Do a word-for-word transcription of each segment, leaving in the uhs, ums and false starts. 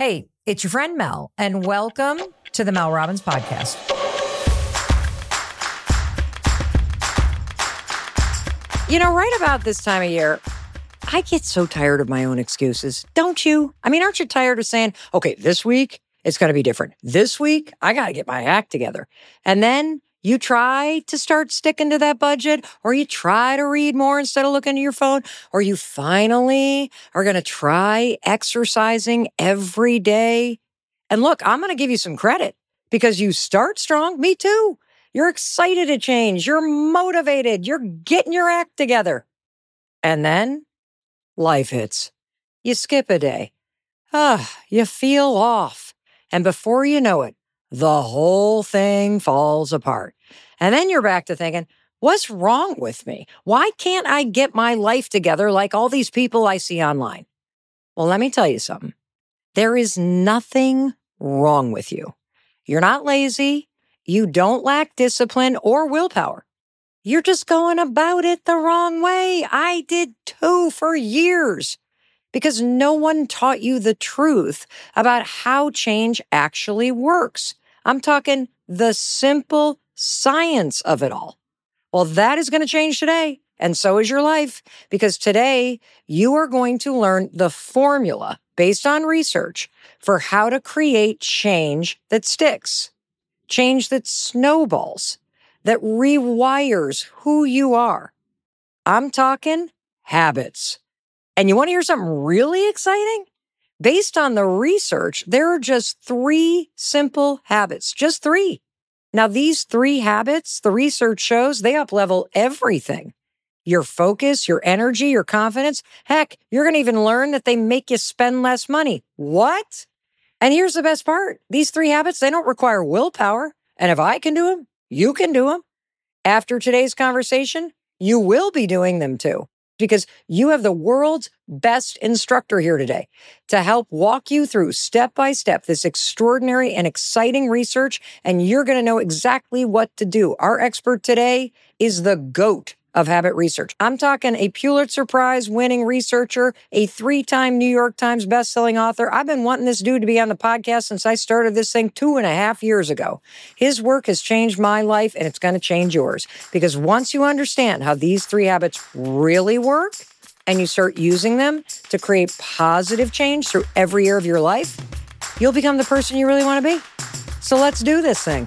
Hey, it's your friend Mel, and welcome to the Mel Robbins Podcast. You know, right about this time of year, I get so tired of my own excuses. Don't you? I mean, aren't you tired of saying, okay, this week, it's going to be different. This week, I got to get my act together. And then you try to start sticking to that budget, or you try to read more instead of looking at your phone, or you finally are going to try exercising every day. And look, I'm going to give you some credit because you start strong. Me too. You're excited to change. You're motivated. You're getting your act together. And then life hits. You skip a day. Ah, you feel off. And before you know it, the whole thing falls apart. And then you're back to thinking, what's wrong with me? Why can't I get my life together like all these people I see online? Well, let me tell you something. There is nothing wrong with you. You're not lazy. You don't lack discipline or willpower. You're just going about it the wrong way. I did too for years. Because no one taught you the truth about how change actually works. I'm talking the simple science of it all. Well, that is going to change today, and so is your life, because today you are going to learn the formula based on research for how to create change that sticks, change that snowballs, that rewires who you are. I'm talking habits. And you want to hear something really exciting? Based on the research, there are just three simple habits, just three. Now, these three habits, the research shows they up-level everything. Your focus, your energy, your confidence. Heck, you're going to even learn that they make you spend less money. What? And here's the best part. These three habits, they don't require willpower. And if I can do them, you can do them. After today's conversation, you will be doing them too. Because you have the world's best instructor here today to help walk you through step by step this extraordinary and exciting research, and you're going to know exactly what to do. Our expert today is the GOAT of habit research. I'm talking a Pulitzer Prize winning researcher, a three-time New York Times bestselling author. I've been wanting this dude to be on the podcast since I started this thing two and a half years ago. His work has changed my life, and it's going to change yours. Because once you understand how these three habits really work, and you start using them to create positive change through every year of your life, you'll become the person you really want to be. So let's do this thing.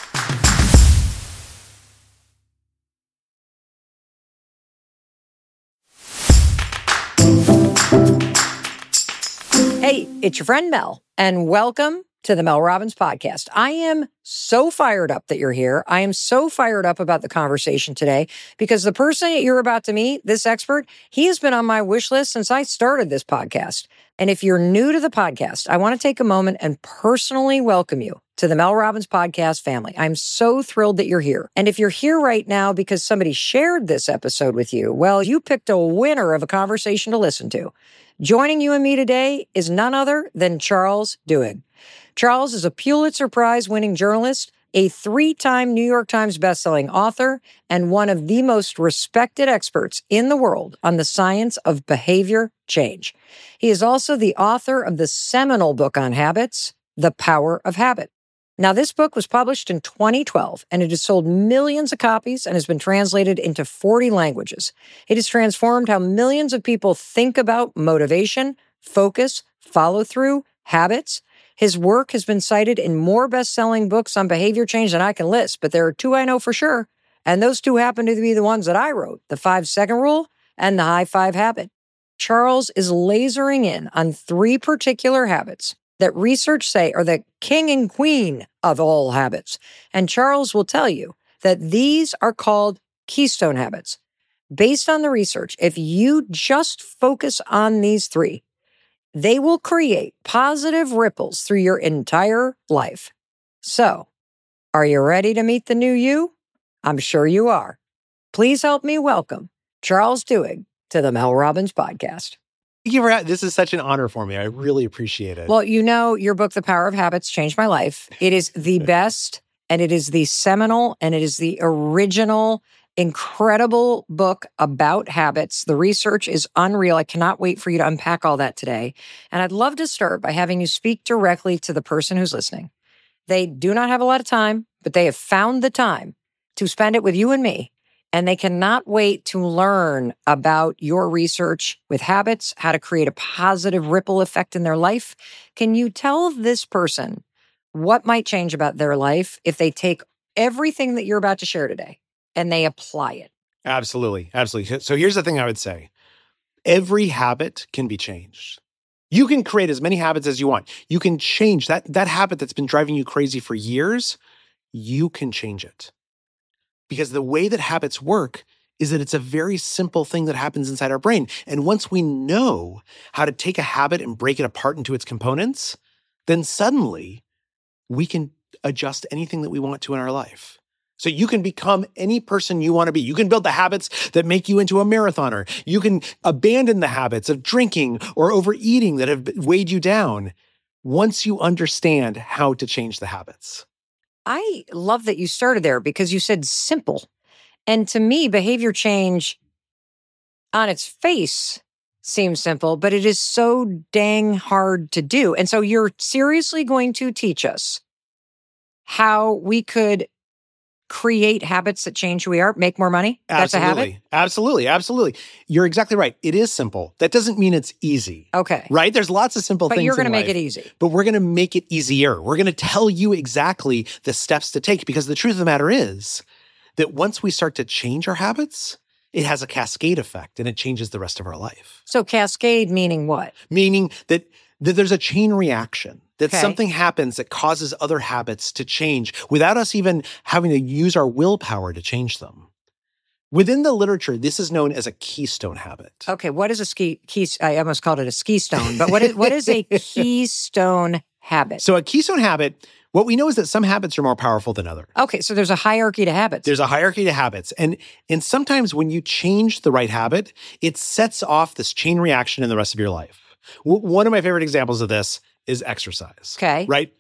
Hey, it's your friend Mel, and welcome to the Mel Robbins Podcast. I am so fired up that you're here. I am so fired up about the conversation today because the person that you're about to meet, this expert, he has been on my wish list since I started this podcast. And if you're new to the podcast, I want to take a moment and personally welcome you to the Mel Robbins Podcast family. I'm so thrilled that you're here. And if you're here right now because somebody shared this episode with you, well, you picked a winner of a conversation to listen to. Joining you and me today is none other than Charles Duhigg. Charles is a Pulitzer Prize winning journalist, a three-time New York Times bestselling author, and one of the most respected experts in the world on the science of behavior change. He is also the author of the seminal book on habits, The Power of Habit. Now, this book was published in twenty twelve, and it has sold millions of copies and has been translated into forty languages. It has transformed how millions of people think about motivation, focus, follow-through, habits. His work has been cited in more best-selling books on behavior change than I can list, but there are two I know for sure, and those two happen to be the ones that I wrote, The Five-Second Rule and The High Five Habit. Charles is lasering in on three particular habits that research say are the king and queen of all habits. And Charles will tell you that these are called keystone habits. Based on the research, if you just focus on these three, they will create positive ripples through your entire life. So, are you ready to meet the new you? I'm sure you are. Please help me welcome Charles Duhigg to the Mel Robbins Podcast. Thank you for this is such an honor for me. I really appreciate it. Well, you know, your book, The Power of Habits, changed my life. It is the best, and it is the seminal, and it is the original, incredible book about habits. The research is unreal. I cannot wait for you to unpack all that today. And I'd love to start by having you speak directly to the person who's listening. They do not have a lot of time, but they have found the time to spend it with you and me. And they cannot wait to learn about your research with habits, how to create a positive ripple effect in their life. Can you tell this person what might change about their life if they take everything that you're about to share today and they apply it? Absolutely. Absolutely. So here's the thing I would say. Every habit can be changed. You can create as many habits as you want. You can change that, that habit that's been driving you crazy for years. You can change it. Because the way that habits work is that it's a very simple thing that happens inside our brain. And once we know how to take a habit and break it apart into its components, then suddenly we can adjust anything that we want to in our life. So you can become any person you want to be. You can build the habits that make you into a marathoner. You can abandon the habits of drinking or overeating that have weighed you down once you understand how to change the habits. I love that you started there because you said simple. And to me, behavior change on its face seems simple, but it is so dang hard to do. And so you're seriously going to teach us how we could create habits that change who we are, make more money? That's Absolutely. a habit? Absolutely. Absolutely. You're exactly right. It is simple. That doesn't mean it's easy. Okay. Right? There's lots of simple but things you're going to in make life, it easy. But we're going to make it easier. We're going to tell you exactly the steps to take because the truth of the matter is that once we start to change our habits, it has a cascade effect and it changes the rest of our life. So cascade meaning what? Meaning that, that there's a chain reaction. That Okay. something happens that causes other habits to change without us even having to use our willpower to change them. Within the literature, this is known as a keystone habit. Okay, what is a ski, key, I almost called it a ski stone, but what is, what is a keystone habit? So a keystone habit, what we know is that some habits are more powerful than others. Okay, so there's a hierarchy to habits. There's a hierarchy to habits. And, and sometimes when you change the right habit, it sets off this chain reaction in the rest of your life. W- one of my favorite examples of this is exercise. Okay. Right?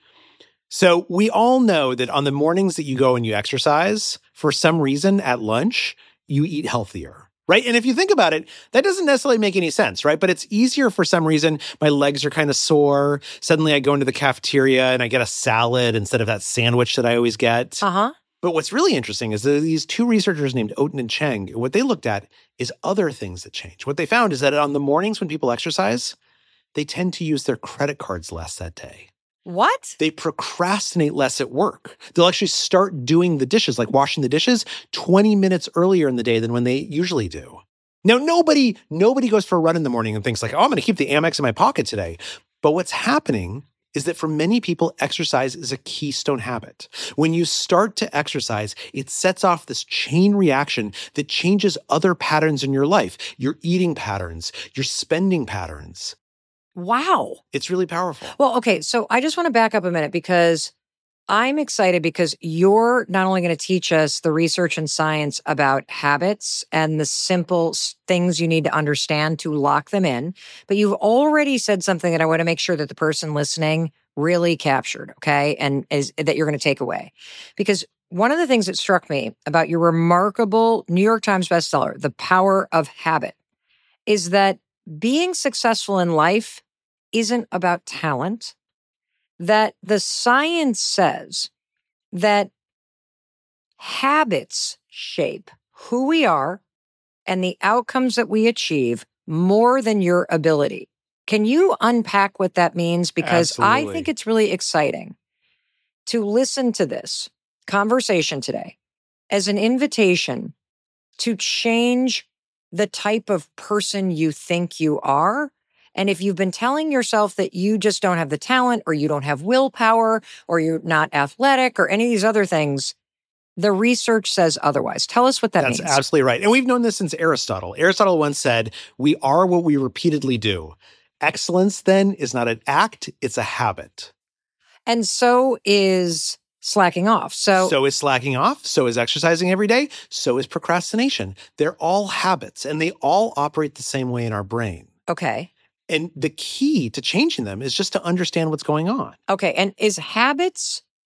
So we all know that on the mornings that you go and you exercise, for some reason at lunch, you eat healthier. Right? And if you think about it, that doesn't necessarily make any sense, right? But it's easier for some reason. My legs are kind of sore. Suddenly I go into the cafeteria and I get a salad instead of that sandwich that I always get. Uh-huh. But what's really interesting is that these two researchers named Oten and Cheng, what they looked at is other things that change. What they found is that on the mornings when people exercise, they tend to use their credit cards less that day. What? They procrastinate less at work. They'll actually start doing the dishes, like washing the dishes, twenty minutes earlier in the day than when they usually do. Now, nobody, nobody goes for a run in the morning and thinks like, oh, I'm going to keep the Amex in my pocket today. But what's happening is that for many people, exercise is a keystone habit. When you start to exercise, it sets off this chain reaction that changes other patterns in your life, your eating patterns, your spending patterns. Wow. It's really powerful. Well, okay, so I just want to back up a minute because I'm excited because you're not only going to teach us the research and science about habits and the simple s- things you need to understand to lock them in, but you've already said something that I want to make sure that the person listening really captured, okay, and is that you're going to take away. Because one of the things that struck me about your remarkable New York Times bestseller, The Power of Habit, is that being successful in life isn't about talent, that the science says that habits shape who we are and the outcomes that we achieve more than your ability. Can you unpack what that means? Because Absolutely. I think it's really exciting to listen to this conversation today as an invitation to change the type of person you think you are. And if you've been telling yourself that you just don't have the talent or you don't have willpower or you're not athletic or any of these other things, the research says otherwise. Tell us what that That's means. absolutely right. And we've known this since Aristotle. Aristotle once said, we are what we repeatedly do. Excellence, then, is not an act, it's a habit. And so is slacking off. So, So is slacking off, so is exercising every day, so is procrastination. They're all habits, and they all operate the same way in our brain. okay. And the key to changing them is just to understand what's going on. Okay. And is habits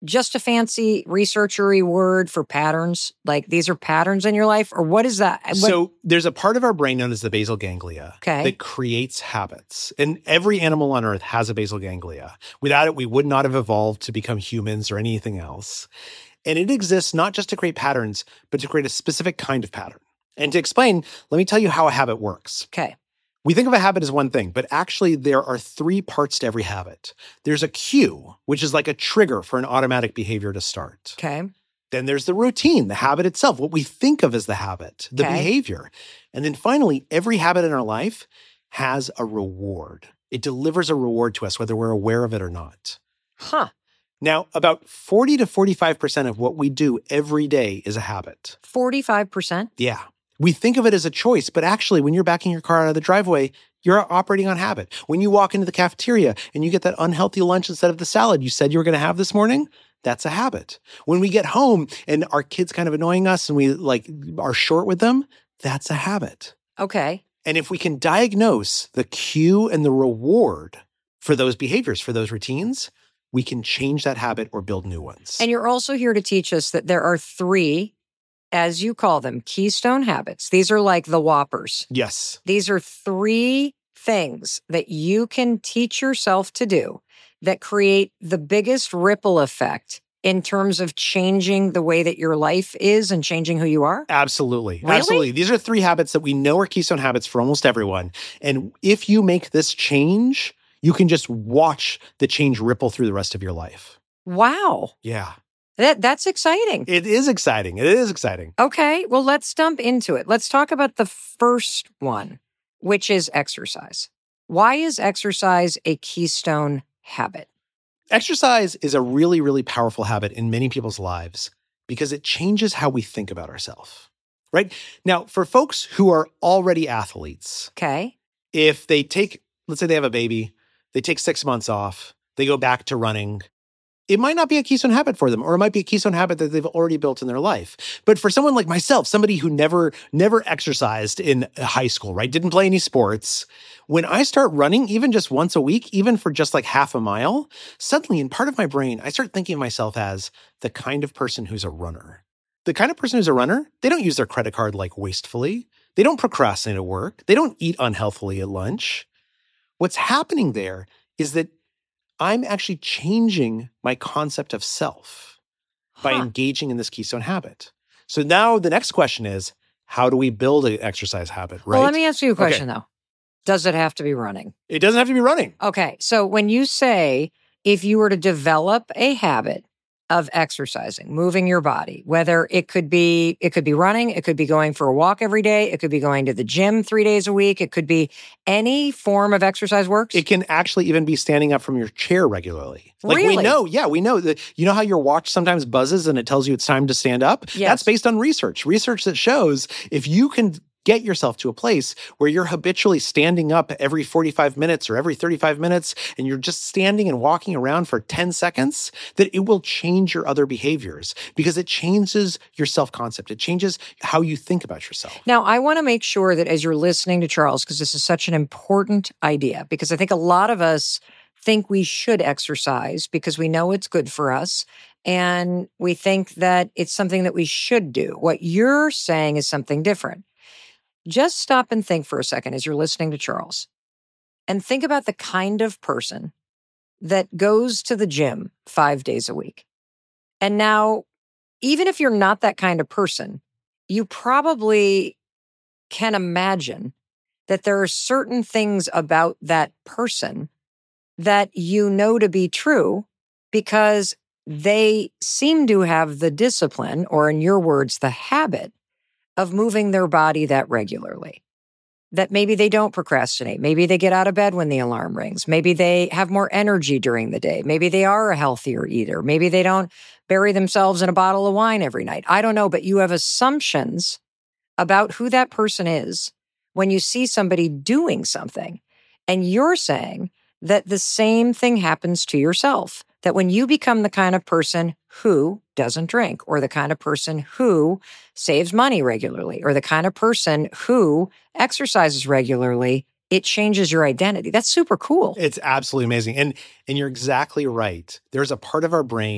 just a fancy researchery word for patterns? Like these are patterns in your life? Or what is that? What- So there's a part of our brain known as the basal ganglia Okay. that creates habits. And every animal on earth has a basal ganglia. Without it, we would not have evolved to become humans or anything else. And it exists not just to create patterns, but to create a specific kind of pattern. And to explain, let me tell you how a habit works. Okay. We think of a habit as one thing, but actually there are three parts to every habit. There's a cue, which is like a trigger for an automatic behavior to start. Okay. Then there's the routine, the habit itself, what we think of as the habit, the Okay. behavior. And then finally, every habit in our life has a reward. It delivers a reward to us, whether we're aware of it or not. Huh. Now, about forty to forty-five percent of what we do every day is a habit. forty-five percent? Yeah. We think of it as a choice, but actually, when you're backing your car out of the driveway, you're operating on habit. When you walk into the cafeteria and you get that unhealthy lunch instead of the salad you said you were going to have this morning, that's a habit. When we get home and our kids kind of annoying us and we like are short with them, that's a habit. Okay. And if we can diagnose the cue and the reward for those behaviors, for those routines, we can change that habit or build new ones. And you're also here to teach us that there are three, as you call them, keystone habits. These are like the whoppers. Yes. These are three things that you can teach yourself to do that create the biggest ripple effect in terms of changing the way that your life is and changing who you are? Absolutely. Really? Absolutely. These are three habits that we know are keystone habits for almost everyone. And if you make this change, you can just watch the change ripple through the rest of your life. Wow. Yeah. That that's exciting. It is exciting. It is exciting. Okay, well, let's jump into it. Let's talk about the first one, which is exercise. Why is exercise a keystone habit? Exercise is a really, really powerful habit in many people's lives because it changes how we think about ourselves, right? Now, for folks who are already athletes, Okay. if they take, let's say they have a baby, they take six months off, they go back to running, it might not be a keystone habit for them, or it might be a keystone habit that they've already built in their life. But for someone like myself, somebody who never, never exercised in high school, right? Didn't play any sports. When I start running, even just once a week, even for just like half a mile, suddenly in part of my brain, I start thinking of myself as the kind of person who's a runner. The kind of person who's a runner, they don't use their credit card like wastefully. They don't procrastinate at work. They don't eat unhealthily at lunch. What's happening there is that I'm actually changing my concept of self by Huh. engaging in this keystone habit. So now the next question is, how do we build an exercise habit, right? Well, let me ask you a Okay. question, though. Does it have to be running? It doesn't have to be running. Okay, so when you say if you were to develop a habit of exercising, moving your body, whether it could be it could be running, it could be going for a walk every day, it could be going to the gym three days a week, it could be any form of exercise works. It can actually even be standing up from your chair regularly. Like we Really? know, yeah, we know that. You know how your watch sometimes buzzes and it tells you it's time to stand up? Yes. That's based on research. Research that shows if you can get yourself to a place where you're habitually standing up every forty-five minutes or every thirty-five minutes, and you're just standing and walking around for ten seconds, that it will change your other behaviors because it changes your self-concept. It changes how you think about yourself. Now, I want to make sure that as you're listening to Charles, because this is such an important idea, because I think a lot of us think we should exercise because we know it's good for us. And we think that it's something that we should do. What you're saying is something different. Just stop and think for a second as you're listening to Charles and think about the kind of person that goes to the gym five days a week. And now, even if you're not that kind of person, you probably can imagine that there are certain things about that person that you know to be true because they seem to have the discipline, or in your words, the habit of moving their body that regularly. That maybe they don't procrastinate. Maybe they get out of bed when the alarm rings. Maybe they have more energy during the day. Maybe they are a healthier eater. Maybe they don't bury themselves in a bottle of wine every night. I don't know, but you have assumptions about who that person is when you see somebody doing something. And you're saying that the same thing happens to yourself. That when you become the kind of person who doesn't drink, or the kind of person who saves money regularly, or the kind of person who exercises regularly, it changes your identity. That's super cool. It's absolutely amazing. And and you're exactly right. There's a part of our brain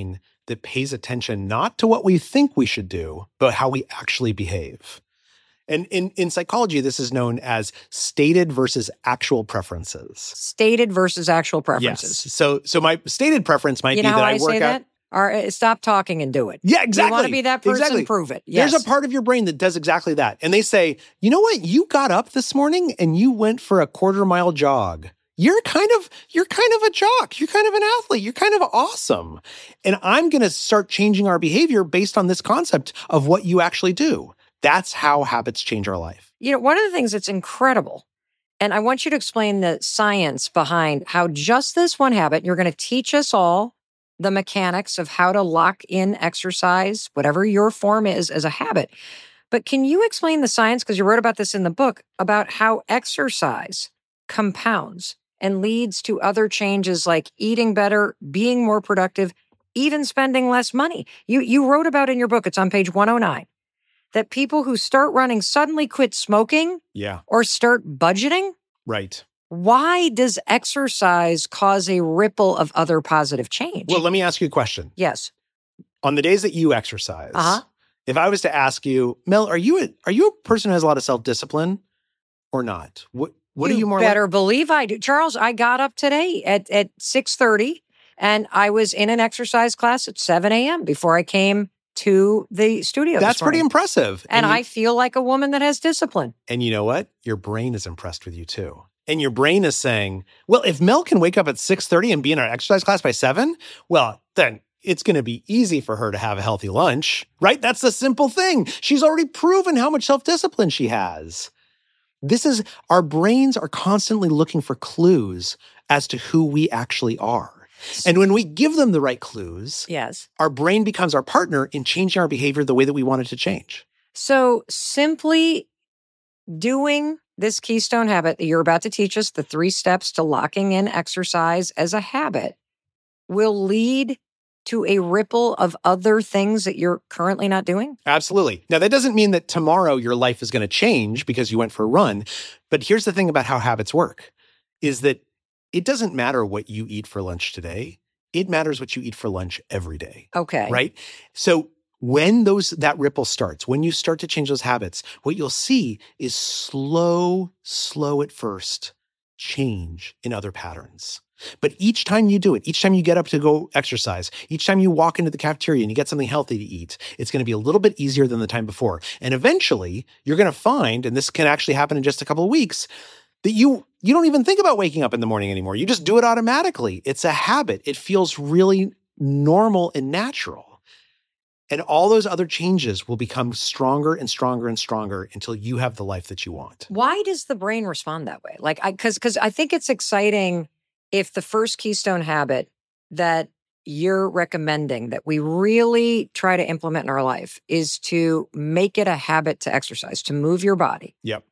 that pays attention not to what we think we should do, but how we actually behave. And in, in psychology, this is known as stated versus actual preferences. Stated versus actual preferences. Yes. So, so my stated preference might you be know that how I, I work say out. That? Or, stop talking and do it. Yeah, exactly. You want to be that person, exactly. prove it. Yes. There's a part of your brain that does exactly that. And they say, you know what? You got up this morning and you went for a quarter mile jog. You're kind of, you're kind of a jock. You're kind of an athlete. You're kind of awesome. And I'm going to start changing our behavior based on this concept of what you actually do. That's how habits change our life. You know, one of the things that's incredible, and I want you to explain the science behind how just this one habit, you're going to teach us all the mechanics of how to lock in exercise, whatever your form is, as a habit. But can you explain the science, because you wrote about this in the book, about how exercise compounds and leads to other changes like eating better, being more productive, even spending less money? You, you wrote about in your book, it's on page one oh nine, that people who start running suddenly quit smoking Yeah. or start budgeting. Right. Why does exercise cause a ripple of other positive change? Well, let me ask you a question. Yes. On the days that you exercise, Uh-huh. if I was to ask you, Mel, are you a, are you a person who has a lot of self-discipline or not? What what you are you more better like? believe I do. Charles, I got up today at, at six thirty and I was in an exercise class at seven a.m. before I came to the studio. That's this morning. pretty impressive. And, and you, I feel like a woman that has discipline. And you know what? Your brain is impressed with you too. And your brain is saying, well, if Mel can wake up at six thirty and be in our exercise class by seven, well, then it's going to be easy for her to have a healthy lunch, right? That's the simple thing. She's already proven how much self-discipline she has. This is, our brains are constantly looking for clues as to who we actually are. And when we give them the right clues, Yes. our brain becomes our partner in changing our behavior the way that we want it to change. So simply doing this keystone habit that you're about to teach us, the three steps to locking in exercise as a habit, will lead to a ripple of other things that you're currently not doing? Absolutely. Now, that doesn't mean that tomorrow your life is going to change because you went for a run. But here's the thing about how habits work, is that it doesn't matter what you eat for lunch today. It matters what you eat for lunch every day. Okay. Right? So when those that ripple starts, when you start to change those habits, what you'll see is slow, slow at first change in other patterns. But each time you do it, each time you get up to go exercise, each time you walk into the cafeteria and you get something healthy to eat, it's going to be a little bit easier than the time before. And eventually, you're going to find, and this can actually happen in just a couple of weeks, that you you don't even think about waking up in the morning anymore. You just do it automatically. It's a habit. It feels really normal and natural. And all those other changes will become stronger and stronger and stronger until you have the life that you want. Why does the brain respond that way? Like, I because because I think it's exciting if the first keystone habit that you're recommending that we really try to implement in our life is to make it a habit to exercise, to move your body. Yep.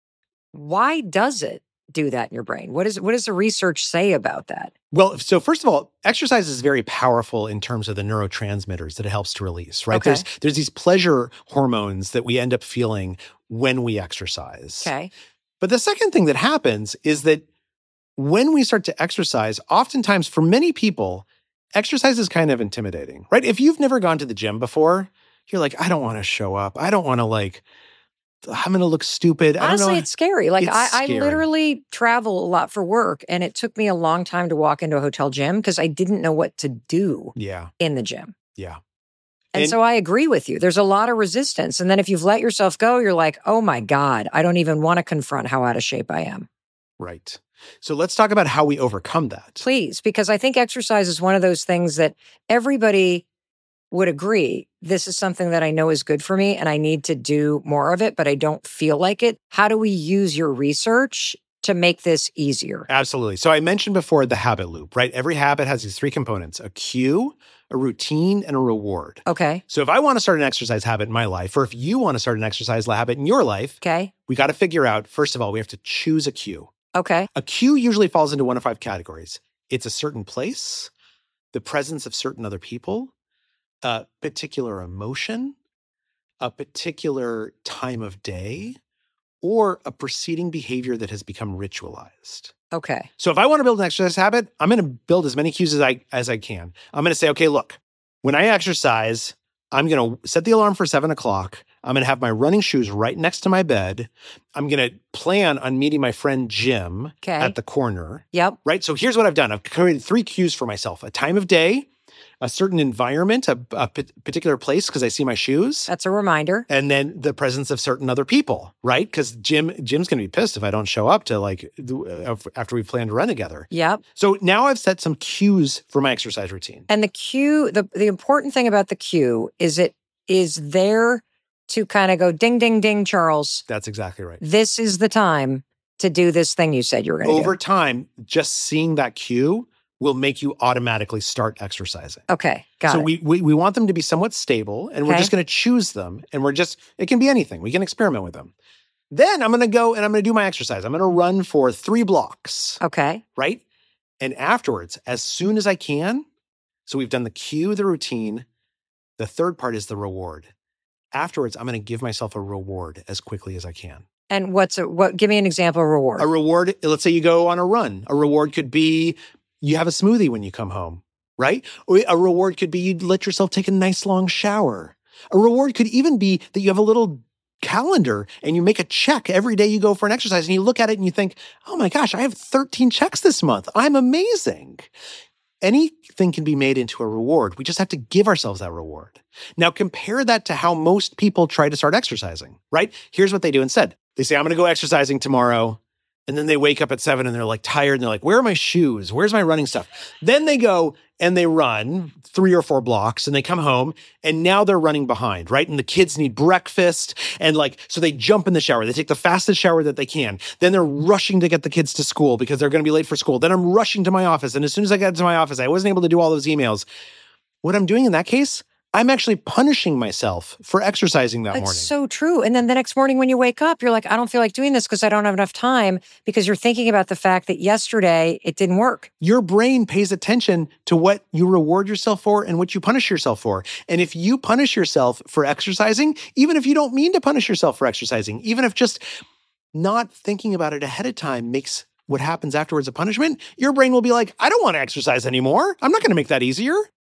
Why does it do that in your brain? What is what does the research say about that? Well, so first of all, exercise is very powerful in terms of the neurotransmitters that it helps to release, right? Okay. There's there's these pleasure hormones that we end up feeling when we exercise. Okay. But the second thing that happens is that when we start to exercise, oftentimes for many people, exercise is kind of intimidating, right? If you've never gone to the gym before, you're like, I don't want to show up. I don't want to like, I'm going to look stupid. I don't Honestly, know. it's scary. Like It's I, scary. I literally travel a lot for work, and it took me a long time to walk into a hotel gym because I didn't know what to do Yeah, in the gym. yeah. And, And- so I agree with you. There's a lot of resistance. And then if you've let yourself go, you're like, oh my God, I don't even want to confront how out of shape I am. Right. So let's talk about how we overcome that. Please, because I think exercise is one of those things that everybody would agree. This is something that I know is good for me and I need to do more of it, but I don't feel like it. How do we use your research to make this easier? Absolutely. So I mentioned before the habit loop, right? Every habit has these three components: a cue, a routine, and a reward. Okay. So if I want to start an exercise habit in my life, or if you want to start an exercise habit in your life, Okay. we got to figure out, first of all, we have to choose a cue. Okay. A cue usually falls into one of five categories. It's a certain place, the presence of certain other people, a particular emotion, a particular time of day, or a preceding behavior that has become ritualized. Okay. So if I want to build an exercise habit, I'm going to build as many cues as I as I can. I'm going to say, okay, look, When I exercise, I'm going to set the alarm for seven o'clock. I'm going to have my running shoes right next to my bed. I'm going to plan on meeting my friend Jim Okay. at the corner. Yep. Right? So here's what I've done. I've created three cues for myself. A time of day, a certain environment, a, a p- particular place because I see my shoes. That's a reminder. And then the presence of certain other people, right? Because Jim, Jim's going to be pissed if I don't show up to like uh, after we plan to run together. Yep. So now I've set some cues for my exercise routine. And the cue, the, the important thing about the cue is it is there to kind of go ding, ding, ding, Charles. That's exactly right. This is the time to do this thing you said you were going to do. Over time, just seeing that cue will make you automatically start exercising. Okay, got so it. we, we we want them to be somewhat stable, and we're Okay. just going to choose them, and we're just, it can be anything. We can experiment with them. Then I'm going to go and I'm going to do my exercise. I'm going to run for three blocks, Okay. right? And afterwards, as soon as I can, so we've done the cue, the routine, the third part is the reward. Afterwards, I'm going to give myself a reward as quickly as I can. And what's a, what? Give me an example of reward. A reward, let's say you go on a run. A reward could be you have a smoothie when you come home, right? Or a reward could be you let yourself take a nice long shower. A reward could even be that you have a little calendar and you make a check every day you go for an exercise and you look at it and you think, oh my gosh, I have thirteen checks this month. I'm amazing. Anything can be made into a reward. We just have to give ourselves that reward. Now compare that to how most people try to start exercising, right? Here's what they do instead. They say, I'm going to go exercising tomorrow. And then they wake up at seven and they're like tired and they're like, where are my shoes? Where's my running stuff? Then they go and they run three or four blocks and they come home and now they're running behind, right? And the kids need breakfast. And like, so they jump in the shower. They take the fastest shower that they can. Then they're rushing to get the kids to school because they're going to be late for school. Then I'm rushing to my office. And as soon as I got to my office, I wasn't able to do all those emails. What I'm doing in that case, I'm actually punishing myself for exercising that It's morning. so true. And then the next morning when you wake up, you're like, I don't feel like doing this because I don't have enough time, because you're thinking about the fact that yesterday it didn't work. Your brain pays attention to what you reward yourself for and what you punish yourself for. And if you punish yourself for exercising, even if you don't mean to punish yourself for exercising, even if just not thinking about it ahead of time makes what happens afterwards a punishment, your brain will be like, I don't want to exercise anymore. I'm not going to make that easier.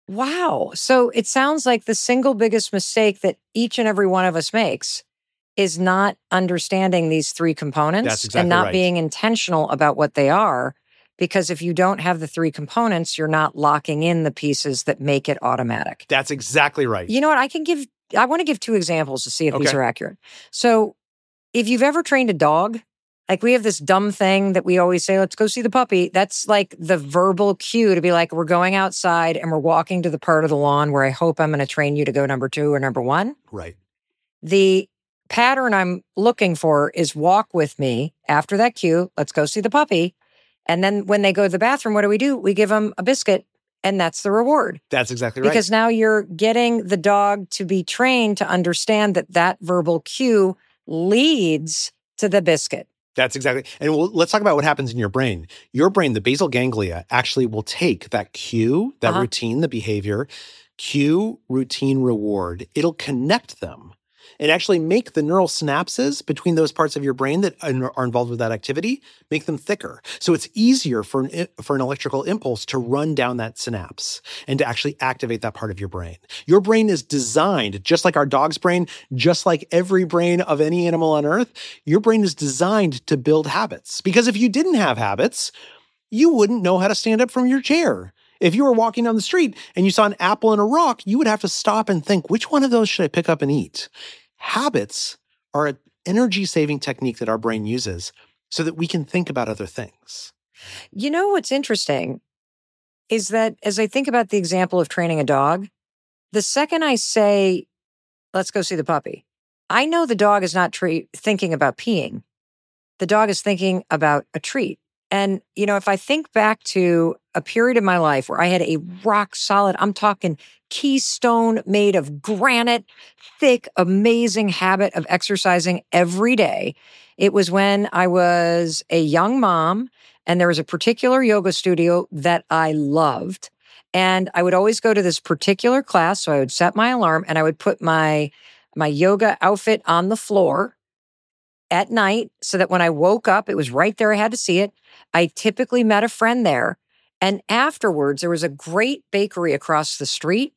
Wow. So it sounds like the single biggest mistake that each and every one of us makes is not understanding these three components That's exactly and not right. being intentional about what they are. Because if you don't have the three components, you're not locking in the pieces that make it automatic. That's exactly right. You know what? I can give, I want to give two examples to see if these Okay. are accurate. So if you've ever trained a dog, like we have this dumb thing that we always say, let's go see the puppy. That's like the verbal cue to be like, we're going outside and we're walking to the part of the lawn where I hope I'm going to train you to go number two or number one. Right. The pattern I'm looking for is walk with me after that cue. Let's go see the puppy. And then when they go to the bathroom, what do we do? We give them a biscuit, and that's the reward. That's exactly right. Because now you're getting the dog to be trained to understand that that verbal cue leads to the biscuit. That's exactly. And we'll, let's talk about what happens in your brain. Your brain, the basal ganglia, actually will take that cue, that Uh-huh. routine, the behavior, cue, routine, reward. It'll connect them and actually make the neural synapses between those parts of your brain that are involved with that activity, make them thicker. So it's easier for an, for an electrical impulse to run down that synapse and to actually activate that part of your brain. Your brain is designed, just like our dog's brain, just like every brain of any animal on earth, your brain is designed to build habits. Because if you didn't have habits, you wouldn't know how to stand up from your chair. If you were walking down the street and you saw an apple and a rock, you would have to stop and think, which one of those should I pick up and eat? Habits are an energy-saving technique that our brain uses so that we can think about other things. You know what's interesting is that as I think about the example of training a dog, the second I say, let's go see the puppy, I know the dog is not tre- thinking about peeing. The dog is thinking about a treat. And, you know, if I think back to a period of my life where I had a rock solid, I'm talking keystone made of granite, thick, amazing habit of exercising every day. It was when I was a young mom and there was a particular yoga studio that I loved. And I would always go to this particular class. So I would set my alarm and I would put my, my yoga outfit on the floor at night so that when I woke up, it was right there. I had to see it. I typically met a friend there. And afterwards, there was a great bakery across the street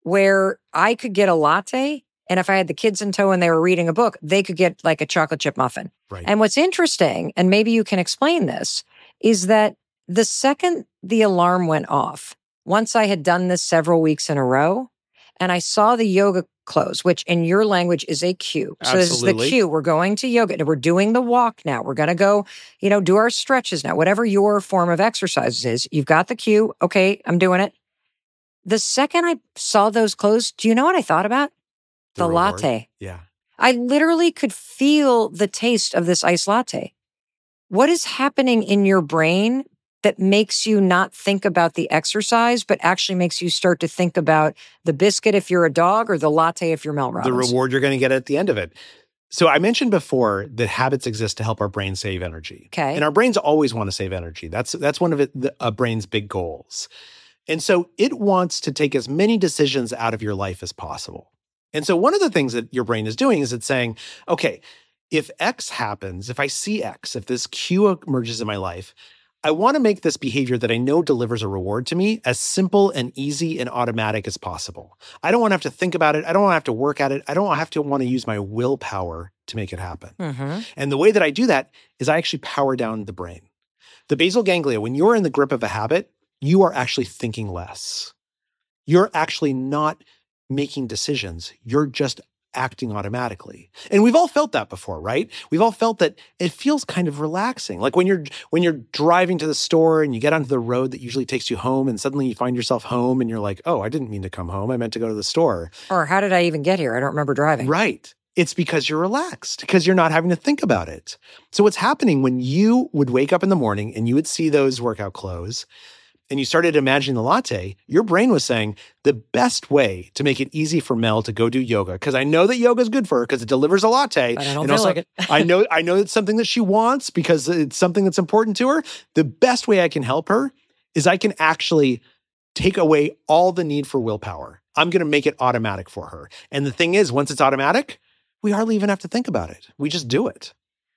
where I could get a latte, and if I had the kids in tow and they were reading a book, they could get like a chocolate chip muffin. Right. And what's interesting, and maybe you can explain this, is that the second the alarm went off, once I had done this several weeks in a row, and I saw the yoga clothes, which in your language is a cue. So this is the Absolutely. cue. We're going to yoga. We're doing the walk now. We're going to go, you know, do our stretches now. Whatever your form of exercises is, you've got the cue. Okay, I'm doing it. The second I saw those clothes, do you know what I thought about? The, The reward. latte. Yeah. I literally could feel the taste of this iced latte. What is happening in your brain that makes you not think about the exercise, but actually makes you start to think about the biscuit if you're a dog or the latte if you're Mel Robbins? The reward you're going to get at the end of it. So I mentioned before that habits exist to help our brain save energy. Okay. And our brains always want to save energy. That's that's one of it, the, a brain's big goals. And so it wants to take as many decisions out of your life as possible. And so one of the things that your brain is doing is it's saying, okay, if X happens, if I see X, if this cue emerges in my life, I want to make this behavior that I know delivers a reward to me as simple and easy and automatic as possible. I don't want to have to think about it. I don't want to have to work at it. I don't have to want to use my willpower to make it happen. Mm-hmm. And the way that I do that is I actually power down the brain. The basal ganglia, when you're in the grip of a habit, you are actually thinking less. You're actually not making decisions. You're just acting automatically. And we've all felt that before, right? We've all felt that it feels kind of relaxing. Like when you're when you're driving to the store and you get onto the road that usually takes you home and suddenly you find yourself home and you're like, oh, I didn't mean to come home. I meant to go to the store. Or how did I even get here? I don't remember driving. Right. It's because you're relaxed, because you're not having to think about it. So what's happening when you would wake up in the morning and you would see those workout clothes and you started imagining the latte, your brain was saying the best way to make it easy for Mel to go do yoga, because I know that yoga is good for her because it delivers a latte. But I don't and feel also, like it. I know I know it's something that she wants because it's something that's important to her. The best way I can help her is I can actually take away all the need for willpower. I'm going to make it automatic for her. And the thing is, once it's automatic, we hardly even have to think about it. We just do it.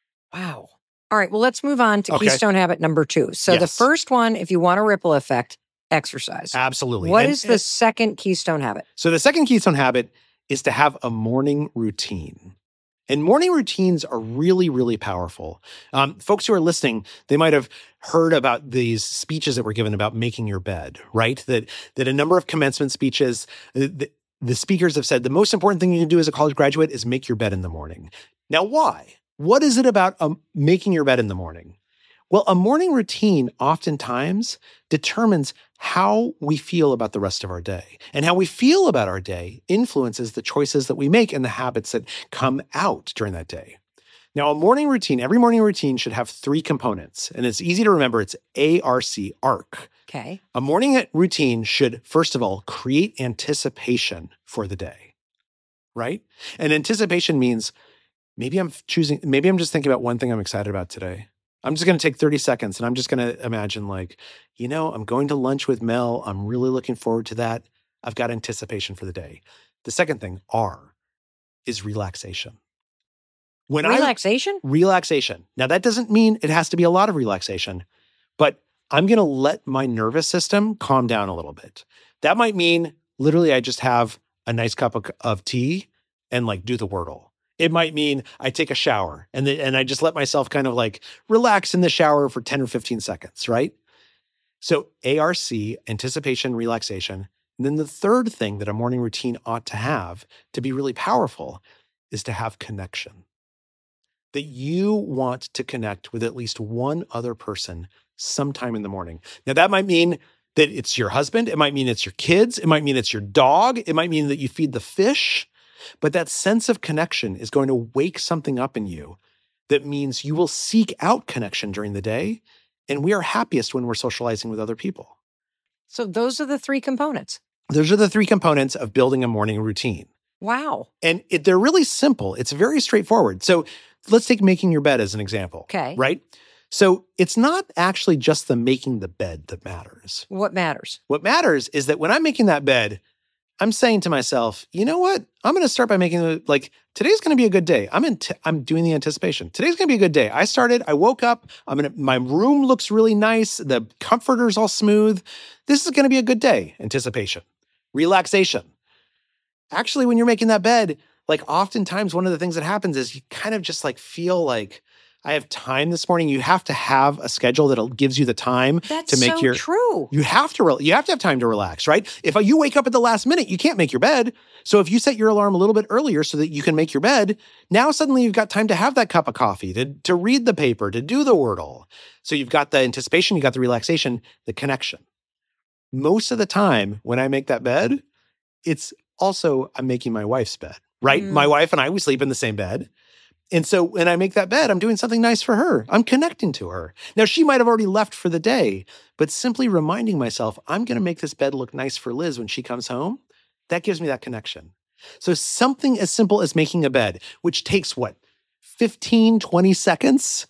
Wow. All right. Well, let's move on to Okay. Keystone habit number two. So the Yes. first one, if you want a ripple effect, exercise. Absolutely. What And- is the second Keystone habit? So the second Keystone habit is to have a morning routine. And morning routines are really, really powerful. Um, folks who are listening, they might have heard about these speeches that were given about making your bed, right? That that a number of commencement speeches, uh, the, the speakers have said the most important thing you can do as a college graduate is make your bed in the morning. Now, why? What is it about um, making your bed in the morning? Well, a morning routine oftentimes determines how we feel about the rest of our day. And how we feel about our day influences the choices that we make and the habits that come out during that day. Now, a morning routine, every morning routine should have three components. And it's easy to remember. It's A R C, ARC. Okay. A morning routine should, first of all, create anticipation for the day, right? And anticipation means maybe I'm choosing, maybe I'm just thinking about one thing I'm excited about today. I'm just going to take thirty seconds and I'm just going to imagine like, you know, I'm going to lunch with Mel. I'm really looking forward to that. I've got anticipation for the day. The second thing, R, is relaxation. When Relaxation? I, relaxation. Now, that doesn't mean it has to be a lot of relaxation, but I'm going to let my nervous system calm down a little bit. That might mean literally I just have a nice cup of, of tea and like do the Wordle. It might mean I take a shower and the, and I just let myself kind of like relax in the shower for ten or fifteen seconds, right? So A R C, anticipation, relaxation. And then the third thing that a morning routine ought to have to be really powerful is to have connection. That you want to connect with at least one other person sometime in the morning. Now that might mean that it's your husband. It might mean it's your kids. It might mean it's your dog. It might mean that you feed the fish. But that sense of connection is going to wake something up in you that means you will seek out connection during the day. And we are happiest when we're socializing with other people. So those are the three components. Those are the three components of building a morning routine. Wow. And it, they're really simple. It's very straightforward. So let's take making your bed as an example. Okay. Right? So it's not actually just the making the bed that matters. What matters? What matters is that when I'm making that bed, I'm saying to myself, you know what? I'm going to start by making the, like, today's going to be a good day. I'm in, t- I'm doing the anticipation. Today's going to be a good day. I started, I woke up, I'm going to, my room looks really nice. The comforter's all smooth. This is going to be a good day. Anticipation. Relaxation. actually, when you're making that bed, like oftentimes one of the things that happens is you kind of just like feel like, I have time this morning. You have to have a schedule that gives you the time That's to make so your. true. You have to. Re- you have to have time to relax, right? If you wake up at the last minute, you can't make your bed. So if you set your alarm a little bit earlier so that you can make your bed, now suddenly you've got time to have that cup of coffee, to to read the paper, to do the Wordle. So you've got the anticipation, you got the relaxation, the connection. Most of the time when I make that bed, it's also I'm making my wife's bed, right? Mm. My wife and I, we sleep in the same bed. And so when I make that bed, I'm doing something nice for her. I'm connecting to her. Now, she might have already left for the day, but simply reminding myself, I'm going to make this bed look nice for Liz when she comes home, that gives me that connection. So something as simple as making a bed, which takes what, fifteen, twenty seconds?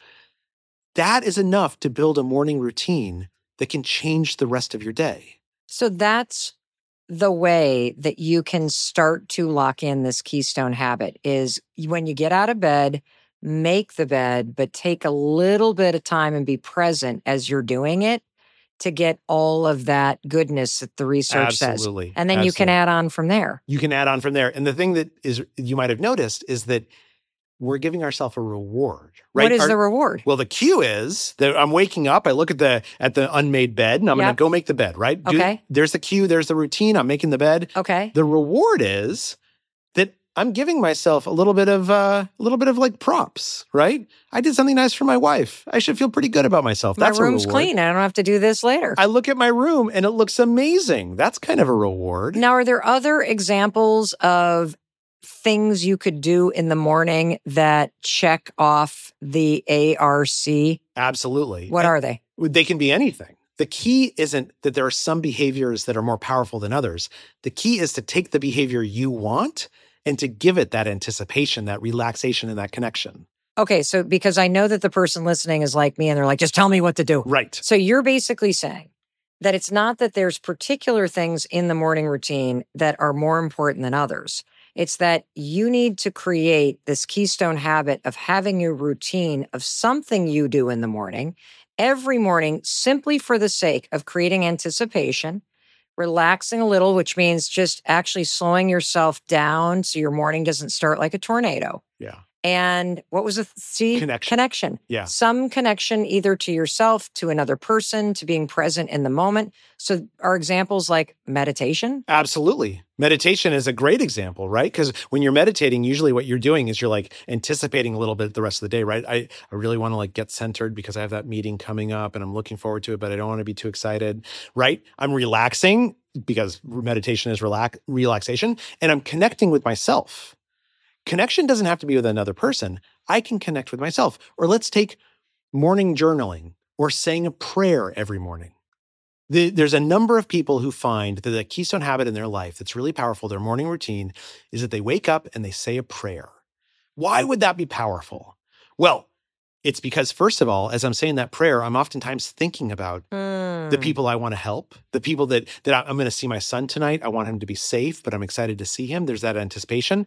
That is enough to build a morning routine that can change the rest of your day. So that's the way that you can start to lock in this keystone habit is when you get out of bed, make the bed, but take a little bit of time and be present as you're doing it to get all of that goodness that the research Absolutely. says. And then Absolutely. you can add on from there. You can add on from there. And the thing that is you might have noticed is that we're giving ourselves a reward, right? What is Our, the reward? Well, the cue is that I'm waking up, I look at the at the unmade bed, and I'm Yep. going to go make the bed, right? Do- Okay. There's the cue, there's the routine, I'm making the bed. Okay. The reward is that I'm giving myself a little bit of uh, a little bit of like props, right? I did something nice for my wife. I should feel pretty good about myself. My That's room's a reward. clean. I don't have to do this later. I look at my room and it looks amazing. That's kind of a reward. Now, are there other examples of things you could do in the morning that check off the A R C? Absolutely. What And are they? they can be anything. The key isn't that there are some behaviors that are more powerful than others. The key is to take the behavior you want and to give it that anticipation, that relaxation, and that connection. Okay, so because I know that the person listening is like me and they're like, just tell me what to do. Right. So you're basically saying that it's not that there's particular things in the morning routine that are more important than others. It's that you need to create this keystone habit of having a routine of something you do in the morning, every morning, simply for the sake of creating anticipation, relaxing a little, which means just actually slowing yourself down so your morning doesn't start like a tornado. Yeah. And what was the C? Connection. Connection. Yeah. Some connection either to yourself, to another person, to being present in the moment. So are examples like meditation? Absolutely. Meditation is a great example, right? Because when you're meditating, usually what you're doing is you're like anticipating a little bit the rest of the day, right? I, I really want to like get centered because I have that meeting coming up and I'm looking forward to it, but I don't want to be too excited, right? I'm relaxing because meditation is relax relaxation and I'm connecting with myself. Connection doesn't have to be with another person. I can connect with myself. Or let's take morning journaling or saying a prayer every morning. The, there's a number of people who find that the keystone habit in their life that's really powerful, their morning routine, is that they wake up and they say a prayer. Why would that be powerful? Well, it's because, first of all, as I'm saying that prayer, I'm oftentimes thinking about Mm. the people I want to help, the people that, that I'm going to see my son tonight. I want him to be safe, but I'm excited to see him. There's that anticipation.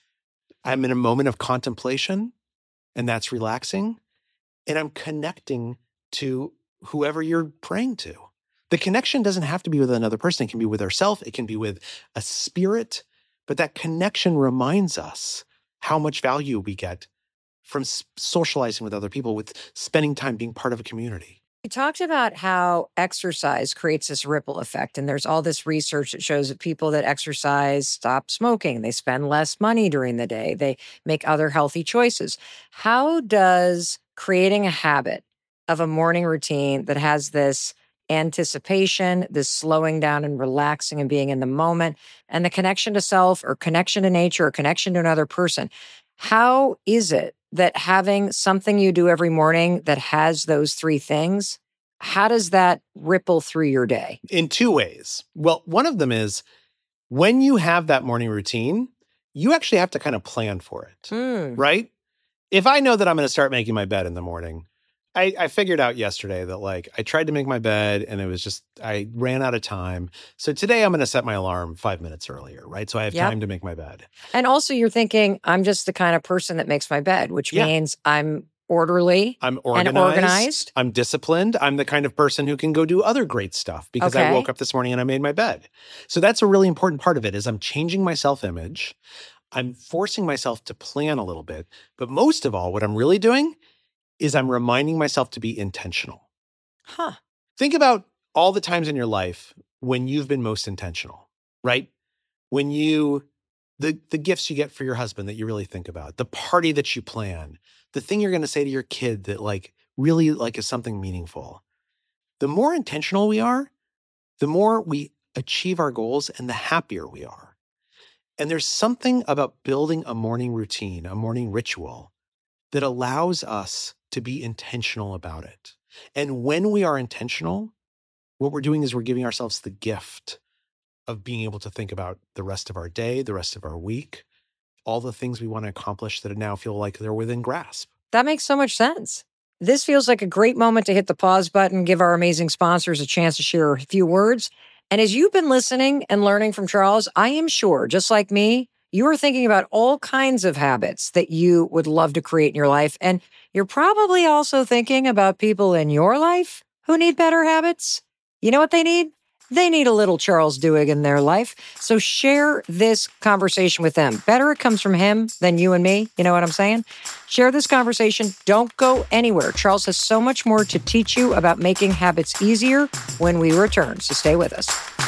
I'm in a moment of contemplation, and that's relaxing. And I'm connecting to whoever you're praying to. The connection doesn't have to be with another person. It can be with ourselves. It can be with a spirit. But that connection reminds us how much value we get from socializing with other people, with spending time being part of a community. You talked about how exercise creates this ripple effect. And there's all this research that shows that people that exercise stop smoking. They spend less money during the day. They make other healthy choices. How does creating a habit of a morning routine that has this anticipation, this slowing down and relaxing and being in the moment, and the connection to self or connection to nature or connection to another person, how is it that having something you do every morning that has those three things, how does that ripple through your day? In two ways. Well, one of them is when you have that morning routine, you actually have to kind of plan for it, Mm. right? If I know that I'm going to start making my bed in the morning, I, I figured out yesterday that like I tried to make my bed and it was just, I ran out of time. So today I'm going to set my alarm five minutes earlier, right? So I have Yep. time to make my bed. And also you're thinking, I'm just the kind of person that makes my bed, which Yeah. means I'm orderly I'm organized. and organized. I'm disciplined. I'm the kind of person who can go do other great stuff because Okay. I woke up this morning and I made my bed. So that's a really important part of it is I'm changing my self-image. I'm forcing myself to plan a little bit. But most of all, what I'm really doing is I'm reminding myself to be intentional. Huh. Think about all the times in your life when you've been most intentional, right? When you, the, the gifts you get for your husband that you really think about, the party that you plan, the thing you're going to say to your kid that like really like is something meaningful. The more intentional we are, the more we achieve our goals and the happier we are. And there's something about building a morning routine, a morning ritual that allows us to be intentional about it. And when we are intentional, what we're doing is we're giving ourselves the gift of being able to think about the rest of our day, the rest of our week, all the things we want to accomplish that now feel like they're within grasp. That makes so much sense. This feels like a great moment to hit the pause button, give our amazing sponsors a chance to share a few words. And as you've been listening and learning from Charles, I am sure, just like me, you are thinking about all kinds of habits that you would love to create in your life. And you're probably also thinking about people in your life who need better habits. You know what they need? They need a little Charles Duhigg in their life. So share this conversation with them. Better it comes from him than you and me. You know what I'm saying? Share this conversation. Don't go anywhere. Charles has so much more to teach you about making habits easier when we return. So stay with us.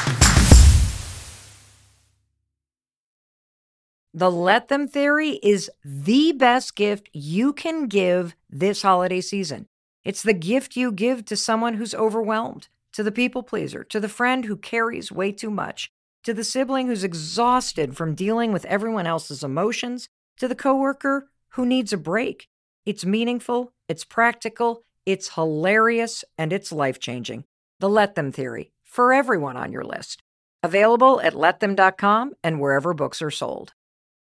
The Let Them Theory is the best gift you can give this holiday season. It's the gift you give to someone who's overwhelmed, to the people pleaser, to the friend who carries way too much, to the sibling who's exhausted from dealing with everyone else's emotions, to the coworker who needs a break. It's meaningful, it's practical, it's hilarious, and it's life-changing. The Let Them Theory, for everyone on your list. Available at let them dot com and wherever books are sold.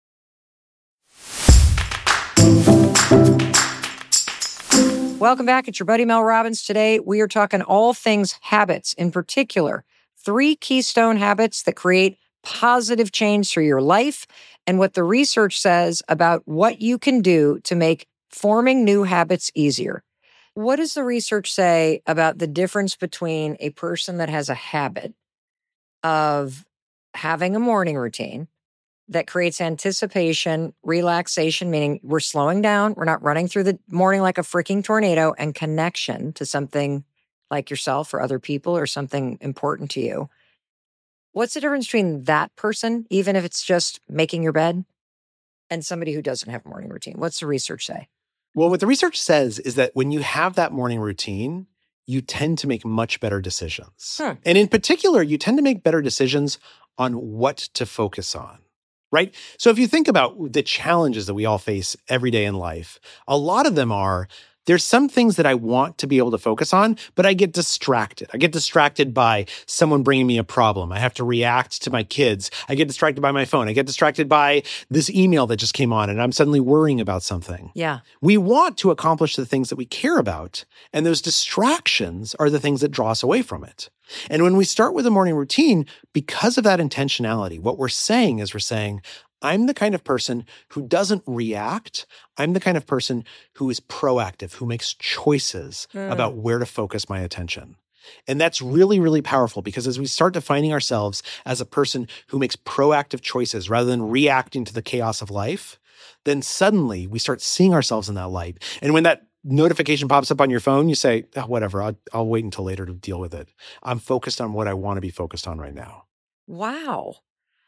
Welcome back. It's your buddy Mel Robbins. Today, we are talking all things habits, in particular, three keystone habits that create positive change through your life and what the research says about what you can do to make forming new habits easier. What does the research say about the difference between a person that has a habit of having a morning routine that creates anticipation, relaxation, meaning we're slowing down, we're not running through the morning like a freaking tornado, and connection to something like yourself or other people or something important to you? What's the difference between that person, even if it's just making your bed, and somebody who doesn't have a morning routine? What's the research say? Well, what the research says is that when you have that morning routine, you tend to make much better decisions. Hmm. And in particular, you tend to make better decisions on what to focus on. Right? So if you think about the challenges that we all face every day in life, a lot of them are, there's some things that I want to be able to focus on, but I get distracted. I get distracted by someone bringing me a problem. I have to react to my kids. I get distracted by my phone. I get distracted by this email that just came on and I'm suddenly worrying about something. Yeah. We want to accomplish the things that we care about, and those distractions are the things that draw us away from it. And when we start with a morning routine, because of that intentionality, what we're saying is we're saying, I'm the kind of person who doesn't react. I'm the kind of person who is proactive, who makes choices Mm. about where to focus my attention. And that's really, really powerful because as we start defining ourselves as a person who makes proactive choices rather than reacting to the chaos of life, then suddenly we start seeing ourselves in that light. And when that notification pops up on your phone, you say, oh, whatever, I'll, I'll wait until later to deal with it. I'm focused on what I want to be focused on right now. Wow.